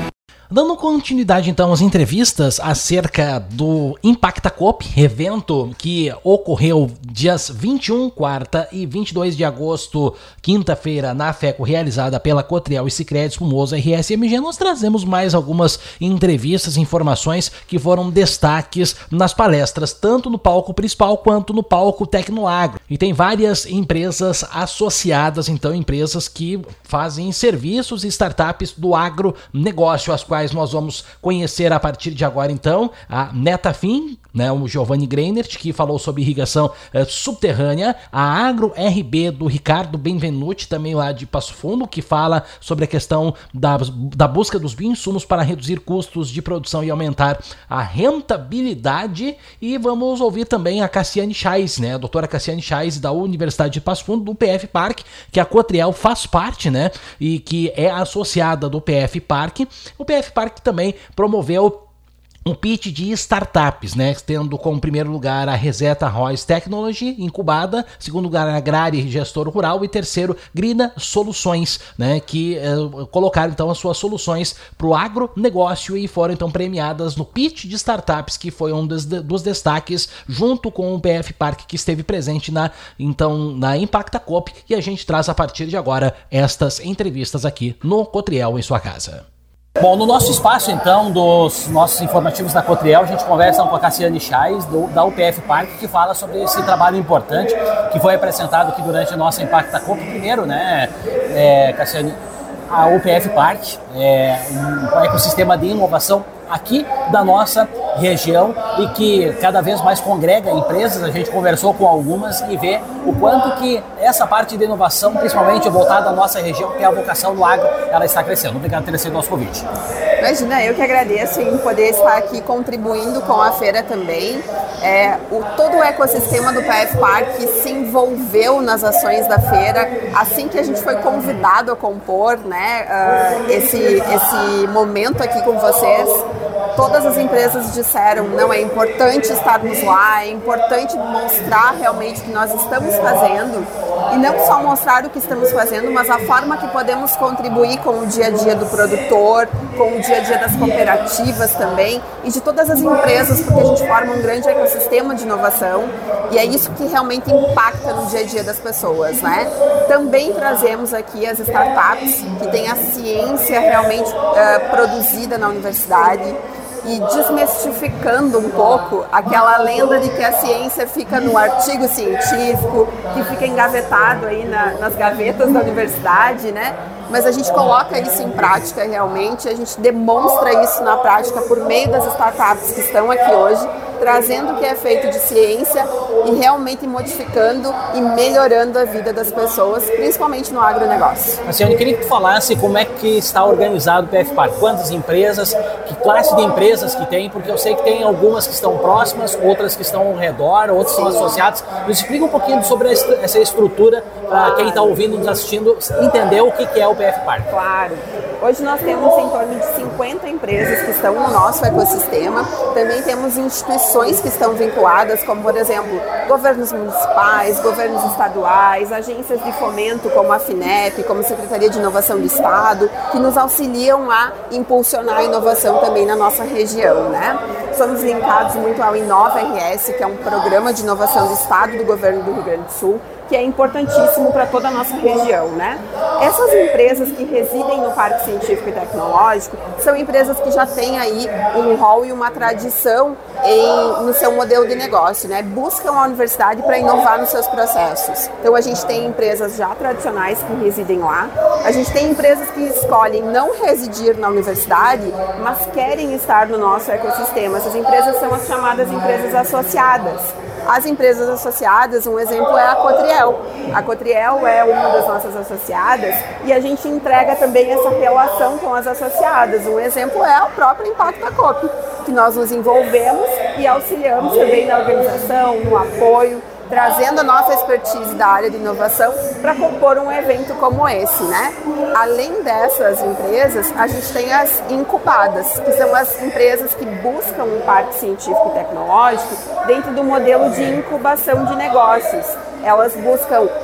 Dando continuidade então às entrevistas acerca do Impacta Coop, evento que ocorreu dias vinte e um, quarta e vinte e dois de agosto, quinta-feira, na FECO, realizada pela Cotriel e Sicredi Espumoso R S M G, nós trazemos mais algumas entrevistas, informações que foram destaques nas palestras, tanto no palco principal quanto no palco Tecnoagro. E tem várias empresas associadas, então empresas que fazem serviços e startups do agronegócio, as quais nós vamos conhecer a partir de agora, então, a Netafim, né, o Giovanni Greinert, que falou sobre irrigação eh, subterrânea, a Agro R B do Ricardo Benvenuti, também lá de Passo Fundo, que fala sobre a questão da, da busca dos bioinsumos para reduzir custos de produção e aumentar a rentabilidade. E vamos ouvir também a Cassiane Chais, né, a doutora Cassiane Chais, da Universidade de Passo Fundo, do P F Park, que a Cotriel faz parte, né, e que é associada do P F Park. O P F Park também promoveu um pitch de startups, né, tendo como primeiro lugar a Reseta Royce Technology, incubada, segundo lugar a Agrária e Gestor Rural, e terceiro Grina Soluções, né, que eh, colocaram então as suas soluções para o agronegócio e foram então premiadas no pitch de startups, que foi um dos, dos destaques, junto com o P F Park, que esteve presente na, então, na Impacta Coop, e a gente traz a partir de agora estas entrevistas aqui no Cotriel em sua casa. Bom, no nosso espaço, então, dos nossos informativos da Cotriel, a gente conversa com a Cassiane Chais, do, da U P F Park, que fala sobre esse trabalho importante que foi apresentado aqui durante a nossa Impacta Coop. Primeiro, né, é, Cassiane, a U P F Park é um ecossistema de inovação aqui da nossa região e que cada vez mais congrega empresas. A gente conversou com algumas e vê o quanto que essa parte de inovação, principalmente voltada à nossa região, que é a vocação do agro, ela está crescendo. Obrigado por ter aceito o nosso convite. Imagina, eu que agradeço em poder estar aqui contribuindo com a feira também. É, o, todo o ecossistema do P F Park se envolveu nas ações da feira assim que a gente foi convidado a compor, né, uh, esse, esse momento aqui com vocês. Todas as empresas disseram, não, é importante estarmos lá, é importante mostrar realmente o que nós estamos fazendo, e não só mostrar o que estamos fazendo, mas a forma que podemos contribuir com o dia a dia do produtor, com o dia a dia das cooperativas também, e de todas as empresas, porque a gente forma um grande ecossistema de inovação, e é isso que realmente impacta no dia a dia das pessoas, né? Também trazemos aqui as startups, que têm a ciência realmente uh, produzida na universidade, e desmistificando um pouco aquela lenda de que a ciência fica no artigo científico, que fica engavetado aí na, nas gavetas da universidade, né? Mas a gente coloca isso em prática realmente, a gente demonstra isso na prática por meio das startups que estão aqui hoje, trazendo o que é feito de ciência e realmente modificando e melhorando a vida das pessoas, principalmente no agronegócio. Cassiane, eu queria que tu falasse como é que está organizado o P F Park, quantas empresas, que classe de empresas que tem, porque eu sei que tem algumas que estão próximas, outras que estão ao redor, outras Sim. são associadas. Nos explica um pouquinho sobre essa estrutura, para quem está ouvindo, nos assistindo, entender o que é o P F Park. Claro. Hoje nós temos em torno de cinquenta empresas que estão no nosso ecossistema. Também temos instituições que estão vinculadas, como, por exemplo, governos municipais, governos estaduais, agências de fomento como a FINEP, como a Secretaria de Inovação do Estado, que nos auxiliam a impulsionar a inovação também na nossa região, né? Somos linkados muito ao Inova R S, que é um programa de inovação do Estado do Governo do Rio Grande do Sul, que é importantíssimo para toda a nossa região, né? Essas empresas que residem no Parque Científico e Tecnológico são empresas que já têm aí um rol e uma tradição em, no seu modelo de negócio, né? Buscam a universidade para inovar nos seus processos. Então a gente tem empresas já tradicionais que residem lá, a gente tem empresas que escolhem não residir na universidade, mas querem estar no nosso ecossistema. Essas empresas são as chamadas empresas associadas. As empresas associadas, um exemplo é a Cotriel. A Cotriel é uma das nossas associadas e a gente entrega também essa relação com as associadas. Um exemplo é o próprio Impacta Coop, que nós nos envolvemos e auxiliamos também na organização, no apoio, trazendo a nossa expertise da área de inovação para compor um evento como esse, né? Além dessas empresas, a gente tem as incubadas, que são as empresas que buscam um parque científico e tecnológico dentro do modelo de incubação de negócios. Elas buscam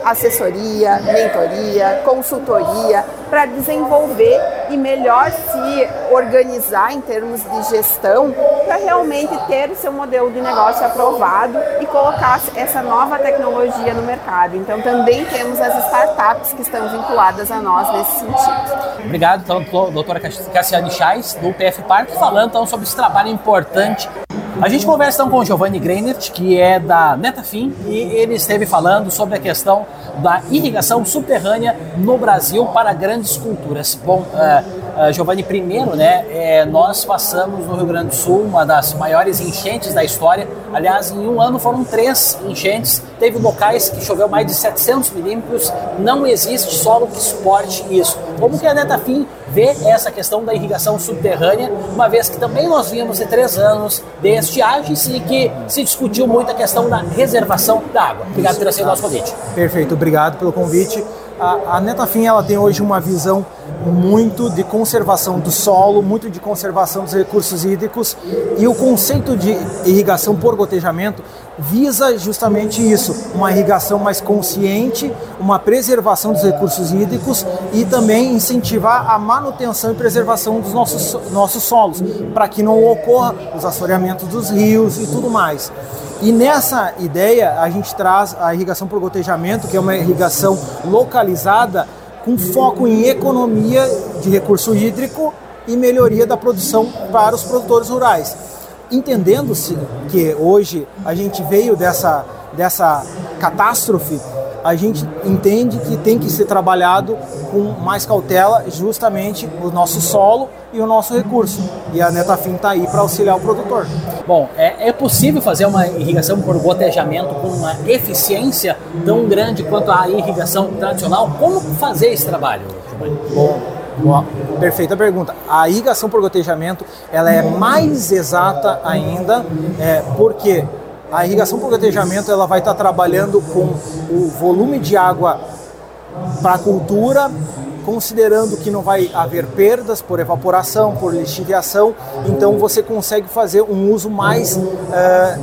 assessoria, mentoria, consultoria, para desenvolver e melhor se organizar em termos de gestão, para realmente ter o seu modelo de negócio aprovado e colocar essa nova tecnologia no mercado. Então também temos as startups que estão vinculadas a nós nesse sentido. Obrigado, então, doutora Cassiane Chais, do P F Park, falando então, sobre esse trabalho importante. A gente conversa então com o Giovanni Greinert, que é da Netafim, e ele esteve falando sobre a questão da irrigação subterrânea no Brasil para grandes culturas. Bom, uh, uh, Giovanni, primeiro, né, é, nós passamos no Rio Grande do Sul uma das maiores enchentes da história. Aliás, em um ano foram três enchentes. Teve locais que choveu mais de setecentos milímetros. Não existe solo que suporte isso. Como que a Netafim vê essa questão da irrigação subterrânea, uma vez que também nós vimos de três anos de estiagens e que se discutiu muito a questão da reservação da água. Obrigado por ter aceito o nosso convite. Perfeito, obrigado pelo convite. A, a Netafim, ela tem hoje uma visão muito de conservação do solo, muito de conservação dos recursos hídricos, e o conceito de irrigação por gotejamento visa justamente isso, uma irrigação mais consciente, uma preservação dos recursos hídricos e também incentivar a manutenção e preservação dos nossos, nossos solos, para que não ocorra os assoreamentos dos rios e tudo mais. E nessa ideia a gente traz a irrigação por gotejamento, que é uma irrigação localizada com foco em economia de recurso hídrico e melhoria da produção para os produtores rurais. Entendendo-se que hoje a gente veio dessa, dessa catástrofe, a gente entende que tem que ser trabalhado com mais cautela justamente o nosso solo e o nosso recurso. E a Netafim está aí para auxiliar o produtor. Bom, é, é possível fazer uma irrigação por gotejamento com uma eficiência tão grande quanto a irrigação tradicional? Como fazer esse trabalho, Giovanni? Bom, Boa, perfeita pergunta. A irrigação por gotejamento ela é mais exata ainda, é, porque a irrigação por gotejamento ela vai estar trabalhando com o volume de água para a cultura, considerando que não vai haver perdas por evaporação, por lixiviação, então você consegue fazer um uso mais é,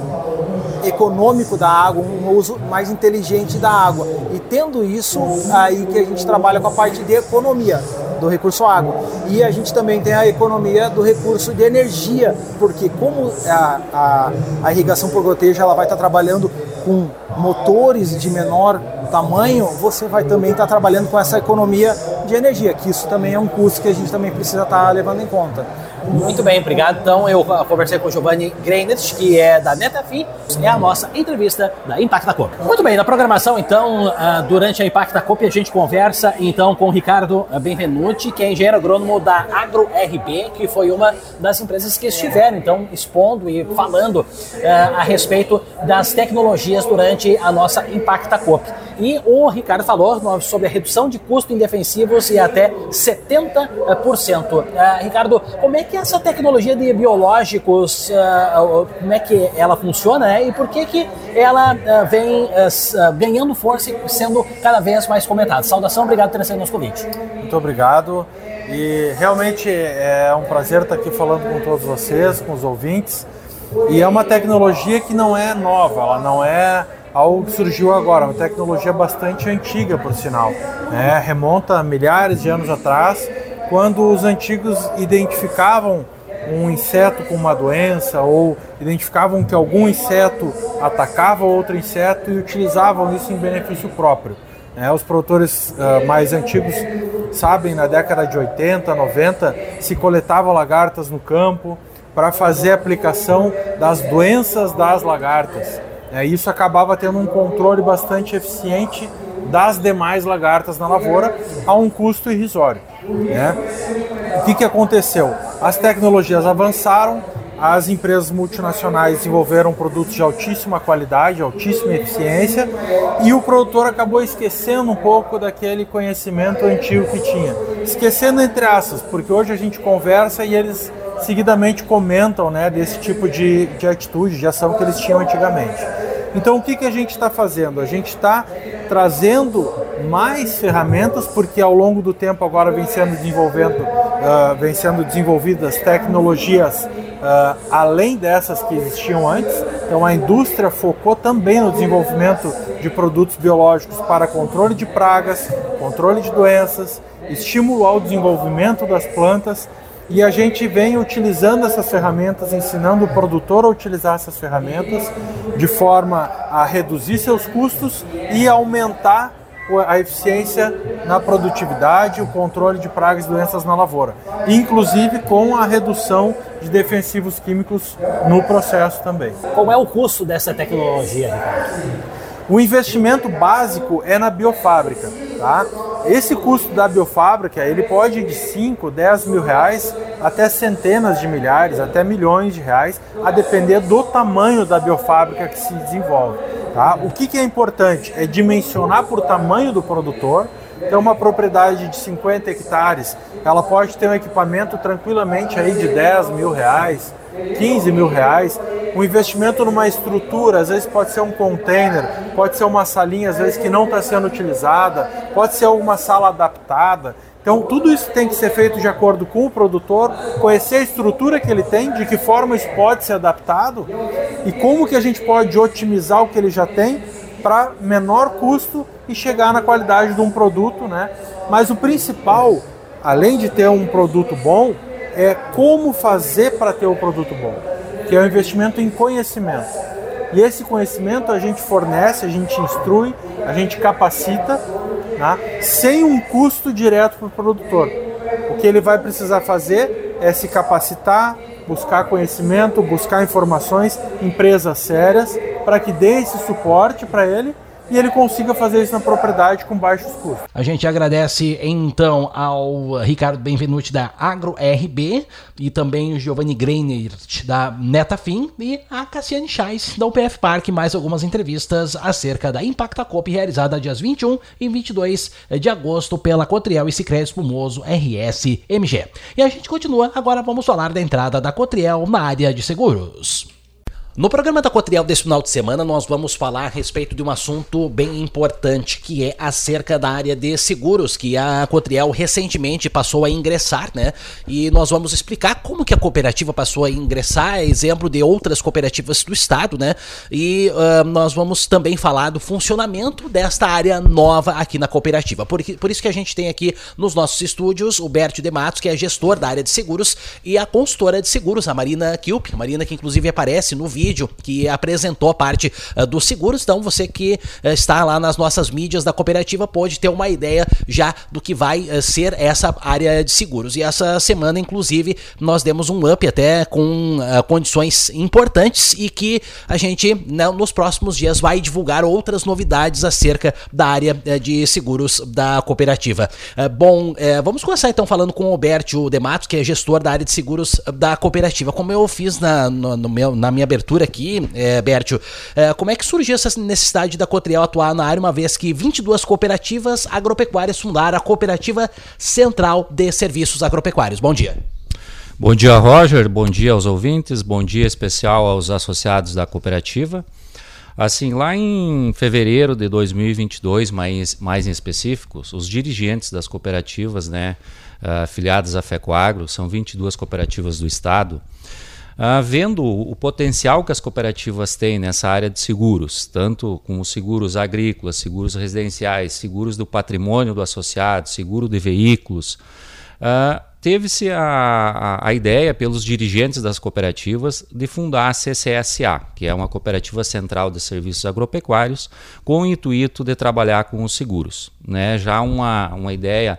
econômico da água, um uso mais inteligente da água. E tendo isso, aí que a gente trabalha com a parte de economia do recurso água. E a gente também tem a economia do recurso de energia, porque como a, a, a irrigação por gotejo ela vai estar trabalhando com motores de menor tamanho, você vai também estar trabalhando com essa economia de energia, que isso também é um custo que a gente também precisa estar levando em conta. Muito bem, obrigado. Então eu conversei com o Giovanni Greinert, que é da Netafim, é a nossa entrevista da Impacta Coop. Muito bem, na programação então, durante a Impacta Coop a gente conversa então com o Ricardo Benvenuti, que é engenheiro agrônomo da Agro R B, que foi uma das empresas que estiveram então expondo e falando uh, a respeito das tecnologias durante a nossa Impacta Coop. E o Ricardo falou sobre a redução de custos indefensivos e até setenta por cento. Uh, Ricardo, como é que essa tecnologia de biológicos, uh, como é que ela funciona, né? E por que que ela uh, vem uh, ganhando força e sendo cada vez mais comentada? Saudação, obrigado por ter aceito o nosso convite. Muito obrigado. E realmente é um prazer estar aqui falando com todos vocês, com os ouvintes. E é uma tecnologia que não é nova, ela não é algo que surgiu agora, uma tecnologia bastante antiga, por sinal, né? Remonta a milhares de anos atrás, quando os antigos identificavam um inseto com uma doença ou identificavam que algum inseto atacava outro inseto e utilizavam isso em benefício próprio. É, os produtores uh, mais antigos sabem, na década de oitenta, noventa, se coletavam lagartas no campo para fazer a aplicação das doenças das lagartas. É, isso acabava tendo um controle bastante eficiente das demais lagartas na lavoura a um custo irrisório. Né? O que, que aconteceu? As tecnologias avançaram, as empresas multinacionais desenvolveram produtos de altíssima qualidade, altíssima eficiência, e o produtor acabou esquecendo um pouco daquele conhecimento antigo que tinha. Esquecendo entre aspas, porque hoje a gente conversa e eles seguidamente comentam, né, desse tipo de, de atitude, de ação que eles tinham antigamente. Então o que, que a gente está fazendo? A gente está trazendo mais ferramentas, porque ao longo do tempo agora vem sendo, desenvolvendo, uh, vem sendo desenvolvidas tecnologias uh, além dessas que existiam antes, Então a indústria focou também no desenvolvimento de produtos biológicos para controle de pragas, controle de doenças, estímulo ao desenvolvimento das plantas, e a gente vem utilizando essas ferramentas, ensinando o produtor a utilizar essas ferramentas de forma a reduzir seus custos e aumentar a eficiência na produtividade, o controle de pragas e doenças na lavoura, inclusive com a redução de defensivos químicos no processo também. Qual é o custo dessa tecnologia, Ricardo? O investimento básico é na biofábrica, tá? Esse custo da biofábrica, ele pode ir de cinco, dez mil reais até centenas de milhares, até milhões de reais, a depender do tamanho da biofábrica que se desenvolve, tá? O que que é importante? É dimensionar por tamanho do produtor. Então uma propriedade de cinquenta hectares, ela pode ter um equipamento tranquilamente aí de dez mil reais, quinze mil reais. Um investimento numa estrutura, às vezes pode ser um container, pode ser uma salinha, às vezes que não está sendo utilizada, pode ser uma sala adaptada. Então tudo isso tem que ser feito de acordo com o produtor, conhecer a estrutura que ele tem, de que forma isso pode ser adaptado e como que a gente pode otimizar o que ele já tem para menor custo e chegar na qualidade de um produto, né? Mas o principal, além de ter um produto bom, é como fazer para ter o produto bom, que é o investimento em conhecimento. E esse conhecimento a gente fornece, a gente instrui, a gente capacita, né? Sem um custo direto para o produtor. O que ele vai precisar fazer é se capacitar, buscar conhecimento, buscar informações, empresas sérias, para que dê esse suporte para ele e ele consiga fazer isso na propriedade com baixos custos. A gente agradece então ao Ricardo Benvenuti da AgroRB e também o Giovanni Greiner da Netafim e a Cassiane Chais da U P F Parque, mais algumas entrevistas acerca da ImpactaCoop realizada dias vinte e um e vinte e dois de agosto pela Cotriel e Sicredi Espumoso R S M G. E a gente continua, agora vamos falar da entrada da Cotriel na área de seguros. No programa da Cotriel desse final de semana, nós vamos falar a respeito de um assunto bem importante, que é acerca da área de seguros, que a Cotriel recentemente passou a ingressar, né? E nós vamos explicar como que a cooperativa passou a ingressar, exemplo de outras cooperativas do estado, né? E uh, nós vamos também falar do funcionamento desta área nova aqui na cooperativa. Por, por isso que a gente tem aqui nos nossos estúdios o Bertio de Matos, que é gestor da área de seguros, e a consultora de seguros, a Marina Kilp, a Marina que inclusive aparece no vídeo vídeo que apresentou a parte uh, dos seguros. Então você que uh, está lá nas nossas mídias da cooperativa pode ter uma ideia já do que vai uh, ser essa área de seguros. E essa semana, inclusive, nós demos um up até com uh, condições importantes e que a gente, né, nos próximos dias vai divulgar outras novidades acerca da área uh, de seguros da cooperativa. Uh, bom, uh, vamos começar então falando com o Bertio de Matos, que é gestor da área de seguros da cooperativa. Como eu fiz na, no, no meu, na minha abertura aqui, é, Bertio, é, como é que surgiu essa necessidade da Cotriel atuar na área, uma vez que vinte e duas cooperativas agropecuárias fundaram a Cooperativa Central de Serviços Agropecuários? Bom dia. Bom dia, Roger, bom dia aos ouvintes, bom dia especial aos associados da cooperativa. Assim, lá em fevereiro de dois mil e vinte e dois, mais, mais em específicos, os dirigentes das cooperativas, né, afiliadas à FECOAGRO, são vinte e duas cooperativas do estado, Uh, vendo o potencial que as cooperativas têm nessa área de seguros, tanto com os seguros agrícolas, seguros residenciais, seguros do patrimônio do associado, seguro de veículos, uh, teve-se a, a, a ideia pelos dirigentes das cooperativas de fundar a C C S A, que é uma Cooperativa Central de Serviços Agropecuários, com o intuito de trabalhar com os seguros, né? Já uma, uma ideia...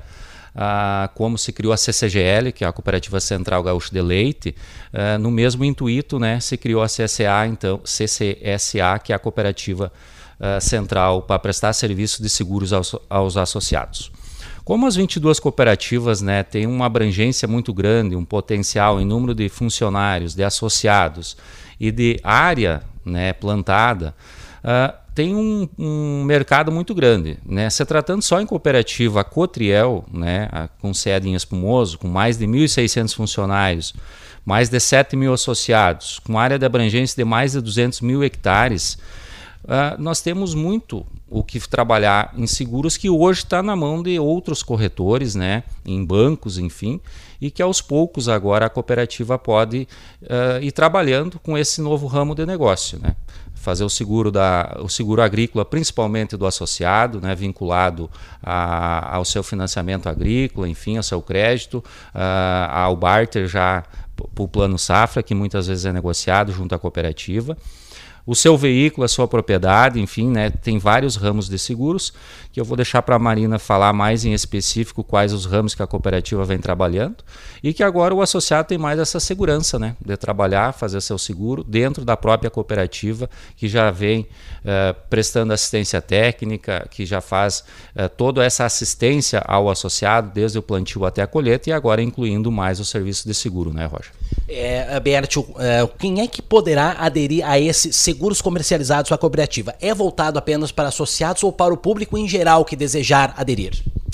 Ah, como se criou a C C G L, que é a Cooperativa Central Gaúcha de Leite, ah, no mesmo intuito, né, se criou a C S A, então, C C S A, que é a Cooperativa ah, Central para prestar serviço de seguros aos, aos associados. Como as vinte e duas cooperativas, né, têm uma abrangência muito grande, um potencial em número de funcionários, de associados e de área, né, plantada, ah, tem um, um mercado muito grande, né? Se tratando só em cooperativa, a Cotriel, né, a, com sede em Espumoso, com mais de mil e seiscentos funcionários, mais de sete mil associados, com área de abrangência de mais de duzentos mil hectares, uh, nós temos muito o que trabalhar em seguros que hoje está na mão de outros corretores, né, em bancos, enfim, e que aos poucos agora a cooperativa pode uh, ir trabalhando com esse novo ramo de negócio, né? Fazer o seguro, da, o seguro agrícola, principalmente do associado, né, vinculado a, ao seu financiamento agrícola, enfim, ao seu crédito, uh, ao barter já para o plano safra, que muitas vezes é negociado junto à cooperativa. O seu veículo, a sua propriedade, enfim, né, tem vários ramos de seguros, que eu vou deixar para a Marina falar mais em específico quais os ramos que a cooperativa vem trabalhando, e que agora o associado tem mais essa segurança, né, de trabalhar, fazer seu seguro dentro da própria cooperativa, que já vem uh, prestando assistência técnica, que já faz uh, toda essa assistência ao associado, desde o plantio até a colheita, e agora incluindo mais o serviço de seguro, né, Roger? É, Bércio, é, quem é que poderá aderir a esse seguro? Seguros comercializados pela cooperativa é voltado apenas para associados ou para o público em geral que desejar aderir?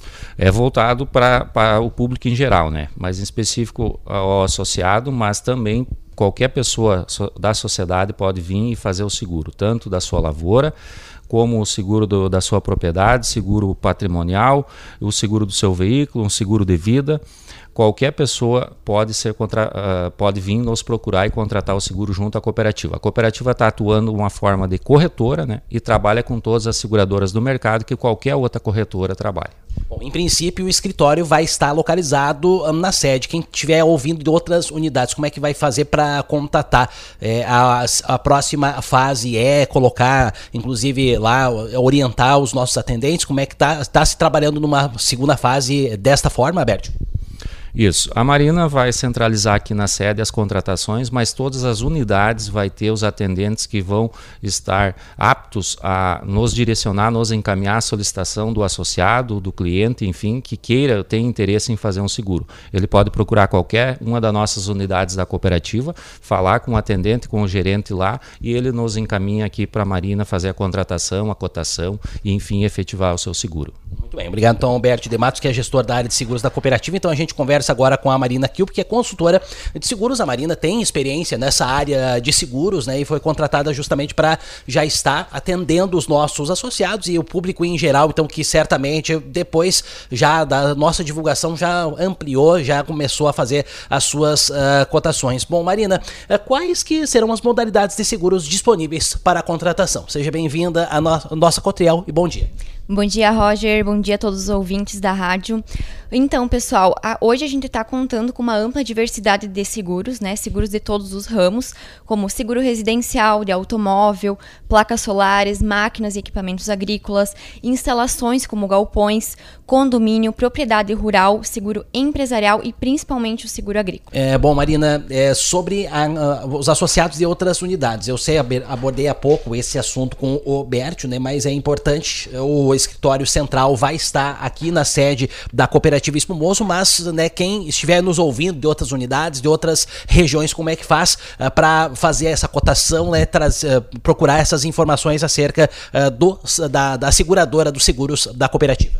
É voltado para, para o público em geral, né? Mas em específico ao associado, mas também qualquer pessoa da sociedade pode vir e fazer o seguro, tanto da sua lavoura, como o seguro do, da sua propriedade, seguro patrimonial, o seguro do seu veículo, um seguro de vida. Qualquer pessoa pode, ser contra, uh, pode vir nos procurar e contratar o seguro junto à cooperativa. A cooperativa está atuando de uma forma de corretora, né, e trabalha com todas as seguradoras do mercado que qualquer outra corretora trabalha. Bom, em princípio, o escritório vai estar localizado um, na sede. Quem estiver ouvindo de outras unidades, como é que vai fazer para contatar? É, a, a próxima fase é colocar, inclusive, lá, orientar os nossos atendentes? Como é que está tá se trabalhando numa segunda fase desta forma, Bércio? Isso, a Marina vai centralizar aqui na sede as contratações, mas todas as unidades vai ter os atendentes que vão estar aptos a nos direcionar, nos encaminhar a solicitação do associado, do cliente, enfim, que queira, tenha interesse em fazer um seguro. Ele pode procurar qualquer uma das nossas unidades da cooperativa, falar com o atendente, com o gerente lá, e ele nos encaminha aqui para a Marina fazer a contratação, a cotação e, enfim, efetivar o seu seguro. Muito bem, obrigado então, Alberto de Matos, que é gestor da área de seguros da cooperativa. Então a gente conversa agora com a Marina Kilp, que é consultora de seguros. A Marina tem experiência nessa área de seguros, né, e foi contratada justamente para já estar atendendo os nossos associados e o público em geral, então que certamente depois já da nossa divulgação já ampliou, já começou a fazer as suas uh, cotações. Bom, Marina, uh, quais que serão as modalidades de seguros disponíveis para a contratação? Seja bem-vinda à no- nossa Cotriel e bom dia. Bom dia, Roger. Bom dia a todos os ouvintes da rádio. Então, pessoal, a, hoje a gente está contando com uma ampla diversidade de seguros, né? Seguros de todos os ramos, como seguro residencial, de automóvel, placas solares, máquinas e equipamentos agrícolas, instalações como galpões, condomínio, propriedade rural, seguro empresarial e principalmente o seguro agrícola. É, bom, Marina, é, sobre a, a, os associados de outras unidades, eu sei, abordei há pouco esse assunto com o Bércio, né? Mas é importante, o escritório central vai estar aqui na sede da cooperativa Espumoso, mas, né, quem estiver nos ouvindo de outras unidades, de outras regiões, como é que faz uh, para fazer essa cotação, né, traz, uh, procurar essas informações acerca uh, do, da, da seguradora dos seguros da cooperativa?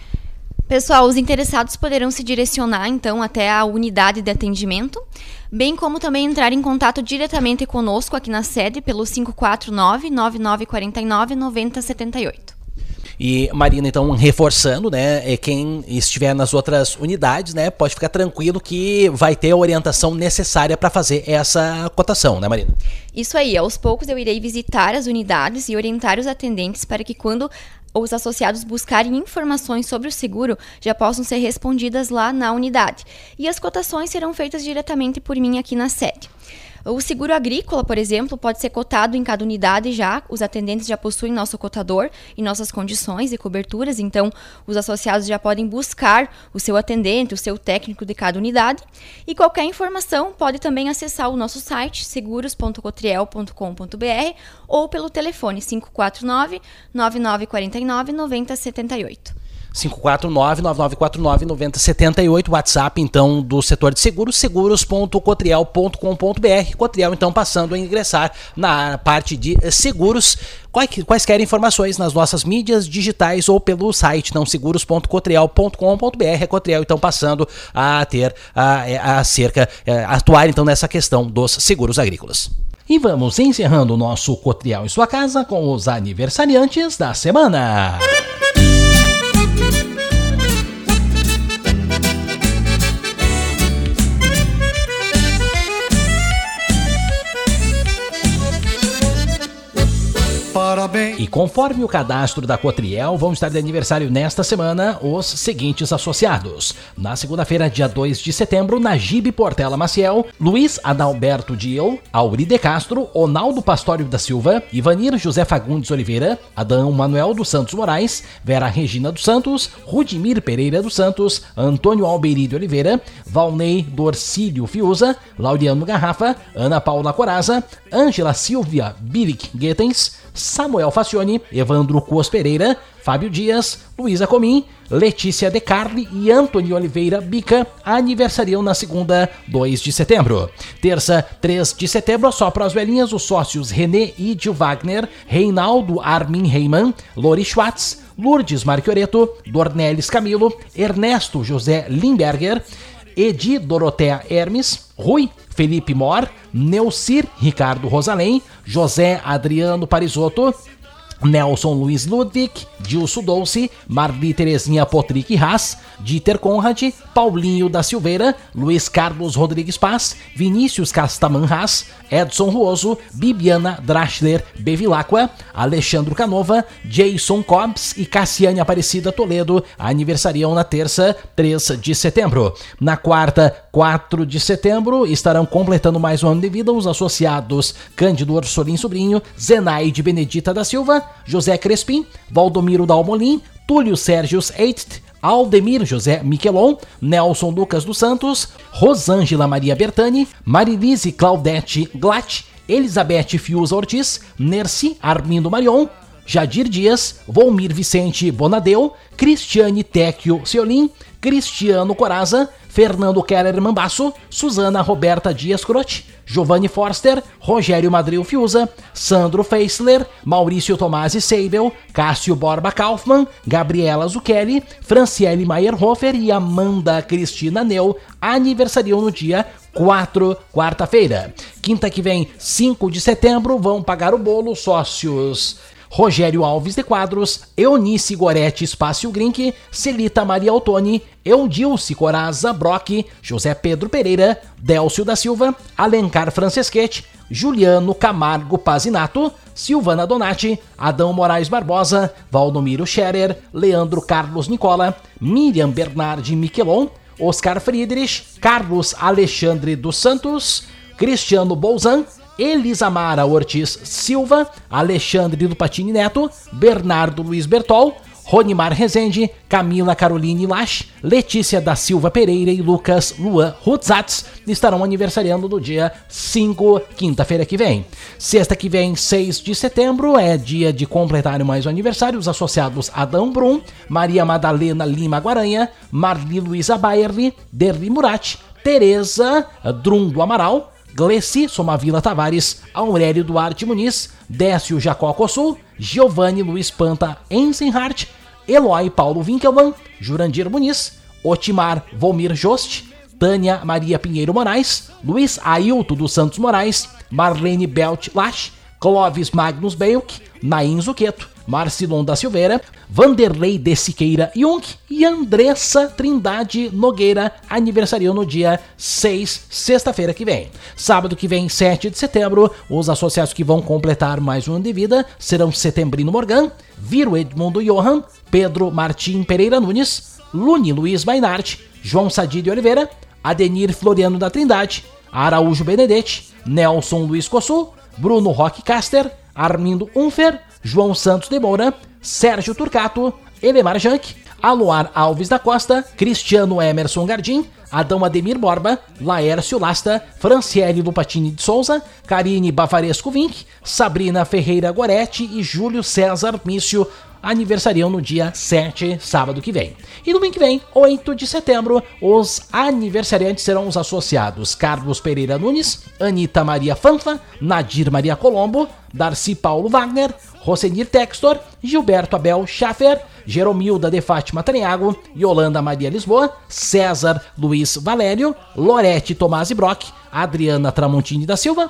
Pessoal, os interessados poderão se direcionar, então, até a unidade de atendimento, bem como também entrar em contato diretamente conosco aqui na sede pelo cinco quatro nove, nove nove quatro nove, nove zero sete oito. E, Marina, então, reforçando, né, quem estiver nas outras unidades, né, pode ficar tranquilo que vai ter a orientação necessária para fazer essa cotação, né, Marina? Isso aí, aos poucos eu irei visitar as unidades e orientar os atendentes para que quando os associados buscarem informações sobre o seguro já possam ser respondidas lá na unidade. E as cotações serão feitas diretamente por mim aqui na sede. O seguro agrícola, por exemplo, pode ser cotado em cada unidade já. Os atendentes já possuem nosso cotador e nossas condições e coberturas, então os associados já podem buscar o seu atendente, o seu técnico de cada unidade. E qualquer informação pode também acessar o nosso site seguros ponto cotriel ponto com ponto b r ou pelo telefone cinco quatro nove, nove nove quatro nove, nove zero sete oito. cinco quatro nove, nove nove quatro nove, nove zero sete oito, WhatsApp então do setor de seguros, seguros ponto cotriel ponto com ponto b r. Cotriel então passando a ingressar na parte de seguros. Quaisquer informações nas nossas mídias digitais ou pelo site então seguros ponto cotriel ponto com ponto b r. A Cotriel então passando a ter a, a cerca, a atuar então nessa questão dos seguros agrícolas. E vamos encerrando o nosso Cotriel em sua casa com os aniversariantes da semana. E conforme o cadastro da Cotriel, vão estar de aniversário nesta semana os seguintes associados. Na segunda-feira, dia dois de setembro, Najib Portela Maciel, Luiz Adalberto Diel, Auri de Castro, Onaldo Pastório da Silva, Ivanir José Fagundes Oliveira, Adão Manuel dos Santos Moraes, Vera Regina dos Santos, Rudimir Pereira dos Santos, Antônio Albeiri de Oliveira, Valnei Dorcílio Fiuza, Laureano Garrafa, Ana Paula Coraza, Ângela Silvia Bilic Guetens, Samuel Facione, Evandro Cos Pereira, Fábio Dias, Luísa Comim, Letícia De Carli e Antônio Oliveira Bica aniversariam na segunda, dois de setembro. Terça, três de setembro, só para as velhinhas, os sócios René Idio Wagner, Reinaldo Armin Reimann, Lori Schwartz, Lourdes Marchioreto, Dornelis Camilo, Ernesto José Limberger, Edi Dorotea Hermes, Rui Felipe Mor, Neucir Ricardo Rosalém, José Adriano Parisotto, Nelson Luiz Ludwig, Dilso Dolce, Marli Terezinha Potrick Haas, Dieter Conrad, Paulinho da Silveira, Luiz Carlos Rodrigues Paz, Vinícius Castaman Haas, Edson Ruoso, Bibiana Drachler Bevilacqua, Alexandro Canova, Jason Cobbs e Cassiane Aparecida Toledo aniversariam na terça, três de setembro. Na quarta, quatro de setembro, estarão completando mais um ano de vida os associados Cândido Orsolim Sobrinho, Zenaide Benedita da Silva, José Crespim, Valdomiro Dalmolin, Túlio Sérgio Eicht, Aldemir José Miquelon, Nelson Lucas dos Santos, Rosângela Maria Bertani, Marilise Claudete Glatt, Elizabeth Fiuza Ortiz, Nerci Armindo Marion, Jadir Dias, Volmir Vicente Bonadeu, Cristiane Tecchio Ceolim, Cristiano Coraza, Fernando Keller Mambasso, Suzana Roberta Dias Croce, Giovanni Forster, Rogério Madril Fiuza, Sandro Feisler, Maurício Tomasi Seibel, Cássio Borba Kaufmann, Gabriela Zucchelli, Franciele Meyerhofer e Amanda Cristina Neu aniversariam no dia quatro, quarta-feira. Quinta que vem, cinco de setembro, vão pagar o bolo sócios Rogério Alves de Quadros, Eunice Goretti Spácio Grinck, Celita Maria Altoni, Eudilce Coraza Brock, José Pedro Pereira, Délcio da Silva, Alencar Franceschetti, Juliano Camargo Pazinato, Silvana Donati, Adão Moraes Barbosa, Valdomiro Scherer, Leandro Carlos Nicola, Miriam Bernardi Miquelon, Oscar Friedrich, Carlos Alexandre dos Santos, Cristiano Bolzan, Elisamara Ortiz Silva, Alexandre do Patini Neto, Bernardo Luiz Bertol, Ronimar Rezende, Camila Caroline Lasch, Letícia da Silva Pereira e Lucas Luan Rutzatz estarão aniversariando no dia cinco, quinta-feira que vem. Sexta que vem, seis de setembro, é dia de completar mais um aniversário os associados Adão Brum, Maria Madalena Lima Guaranha, Marli Luiza Bayerli, Derli Murat, Tereza Drum do Amaral, Glessi Somavila Tavares, Aurélio Duarte Muniz, Décio Jacó Cossul, Giovanni Luiz Panta Ensenhart, Eloy Paulo Winkelmann, Jurandir Muniz, Otimar Volmir Jost, Tânia Maria Pinheiro Moraes, Luiz Ailton dos Santos Moraes, Marlene Belt Lasch, Clóvis Magnus Belk, Naim Zuqueto, Marcilon da Silveira, Vanderlei de Siqueira Jung e Andressa Trindade Nogueira aniversariam no dia seis, sexta-feira que vem. Sábado que vem, sete de setembro, os associados que vão completar mais um ano de vida serão Setembrino Morgan, Viro Edmundo Johan, Pedro Martim Pereira Nunes, Luni Luiz Mainart, João Sadi de Oliveira, Adenir Floriano da Trindade, Araújo Benedetti, Nelson Luiz Cossul, Bruno Roque Caster, Armindo Unfer, João Santos de Moura, Sérgio Turcato, Elemar Janck, Aloar Alves da Costa, Cristiano Emerson Gardim, Adão Ademir Borba, Laércio Lasta, Franciele Lupatini de Souza, Karine Bavaresco Vink, Sabrina Ferreira Goretti e Júlio César Mício aniversariam no dia sete, sábado que vem. E no domingo que vem, oito de setembro, os aniversariantes serão os associados Carlos Pereira Nunes, Anita Maria Fanfa, Nadir Maria Colombo, Darcy Paulo Wagner, Rosenir Textor, Gilberto Abel Schaffer, Jeromilda de Fátima Treniago, Yolanda Maria Lisboa, César Luiz Valério, Lorete Tomasi Brock, Adriana Tramontini da Silva,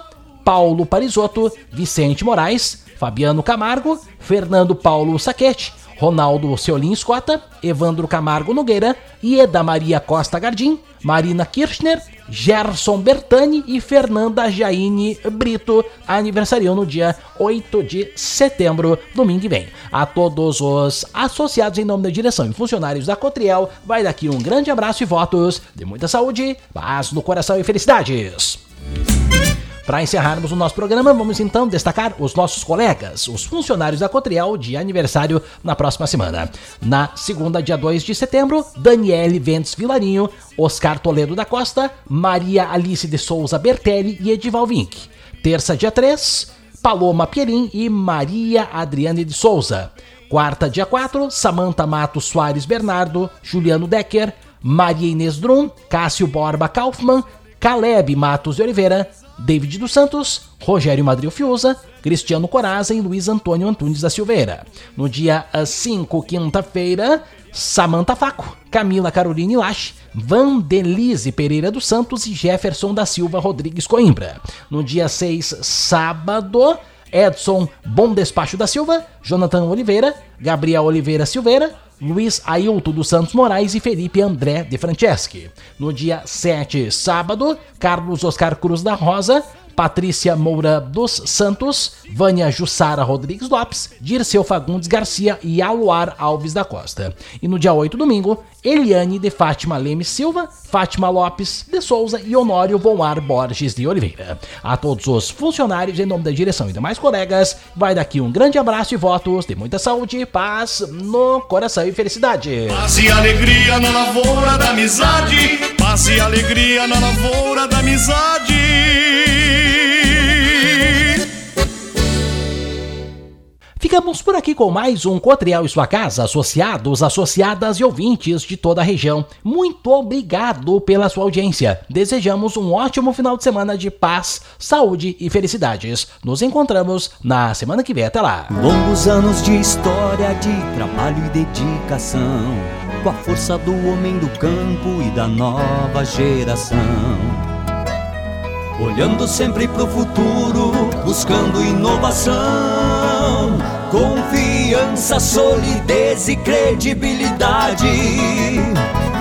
Paulo Parisotto, Vicente Moraes, Fabiano Camargo, Fernando Paulo Saquete, Ronaldo Ceolim Escota, Evandro Camargo Nogueira, Ieda Maria Costa Gardim, Marina Kirchner, Gerson Bertani e Fernanda Jaine Brito aniversariam no dia oito de setembro, domingo que vem. A todos os associados em nome da direção e funcionários da Cotriel, vai daqui um grande abraço e votos de muita saúde, paz no coração e felicidades. Para encerrarmos o nosso programa, vamos então destacar os nossos colegas, os funcionários da Cotriel, de aniversário na próxima semana. Na segunda, dia dois de setembro, Daniele Ventes Vilarinho, Oscar Toledo da Costa, Maria Alice de Souza Bertelli e Edival Vink. Terça, dia três, Paloma Pierin e Maria Adriane de Souza. Quarta, dia quatro, Samanta Matos Soares Bernardo, Juliano Decker, Maria Inês Drum, Cássio Borba Kaufmann, Caleb Matos de Oliveira, David dos Santos, Rogério Madril Fiuza, Cristiano Coraza e Luiz Antônio Antunes da Silveira. No dia cinco, quinta-feira, Samanta Faco, Camila Caroline Lache, Vandelise Pereira dos Santos e Jefferson da Silva Rodrigues Coimbra. No dia seis, sábado, Edson Bom Despacho da Silva, Jonathan Oliveira, Gabriel Oliveira Silveira, Luiz Ailton dos Santos Moraes e Felipe André de Franceschi. No dia sete, sábado, Carlos Oscar Cruz da Rosa, Patrícia Moura dos Santos, Vânia Jussara Rodrigues Lopes, Dirceu Fagundes Garcia e Aluar Alves da Costa. E no dia oito, domingo, Eliane de Fátima Leme Silva, Fátima Lopes de Souza e Honório Bomar Borges de Oliveira. A todos os funcionários, em nome da direção e demais colegas, vai daqui um grande abraço e votos de muita saúde, paz no coração e felicidade. Paz e alegria na lavoura da amizade, paz e alegria na lavoura da amizade. Ficamos por aqui com mais um Cotriel e Sua Casa, associados, associadas e ouvintes de toda a região. Muito obrigado pela sua audiência. Desejamos um ótimo final de semana de paz, saúde e felicidades. Nos encontramos na semana que vem. Até lá. Longos anos de história, de trabalho e dedicação, com a força do homem do campo e da nova geração. Olhando sempre pro futuro, buscando inovação, confiança, solidez e credibilidade.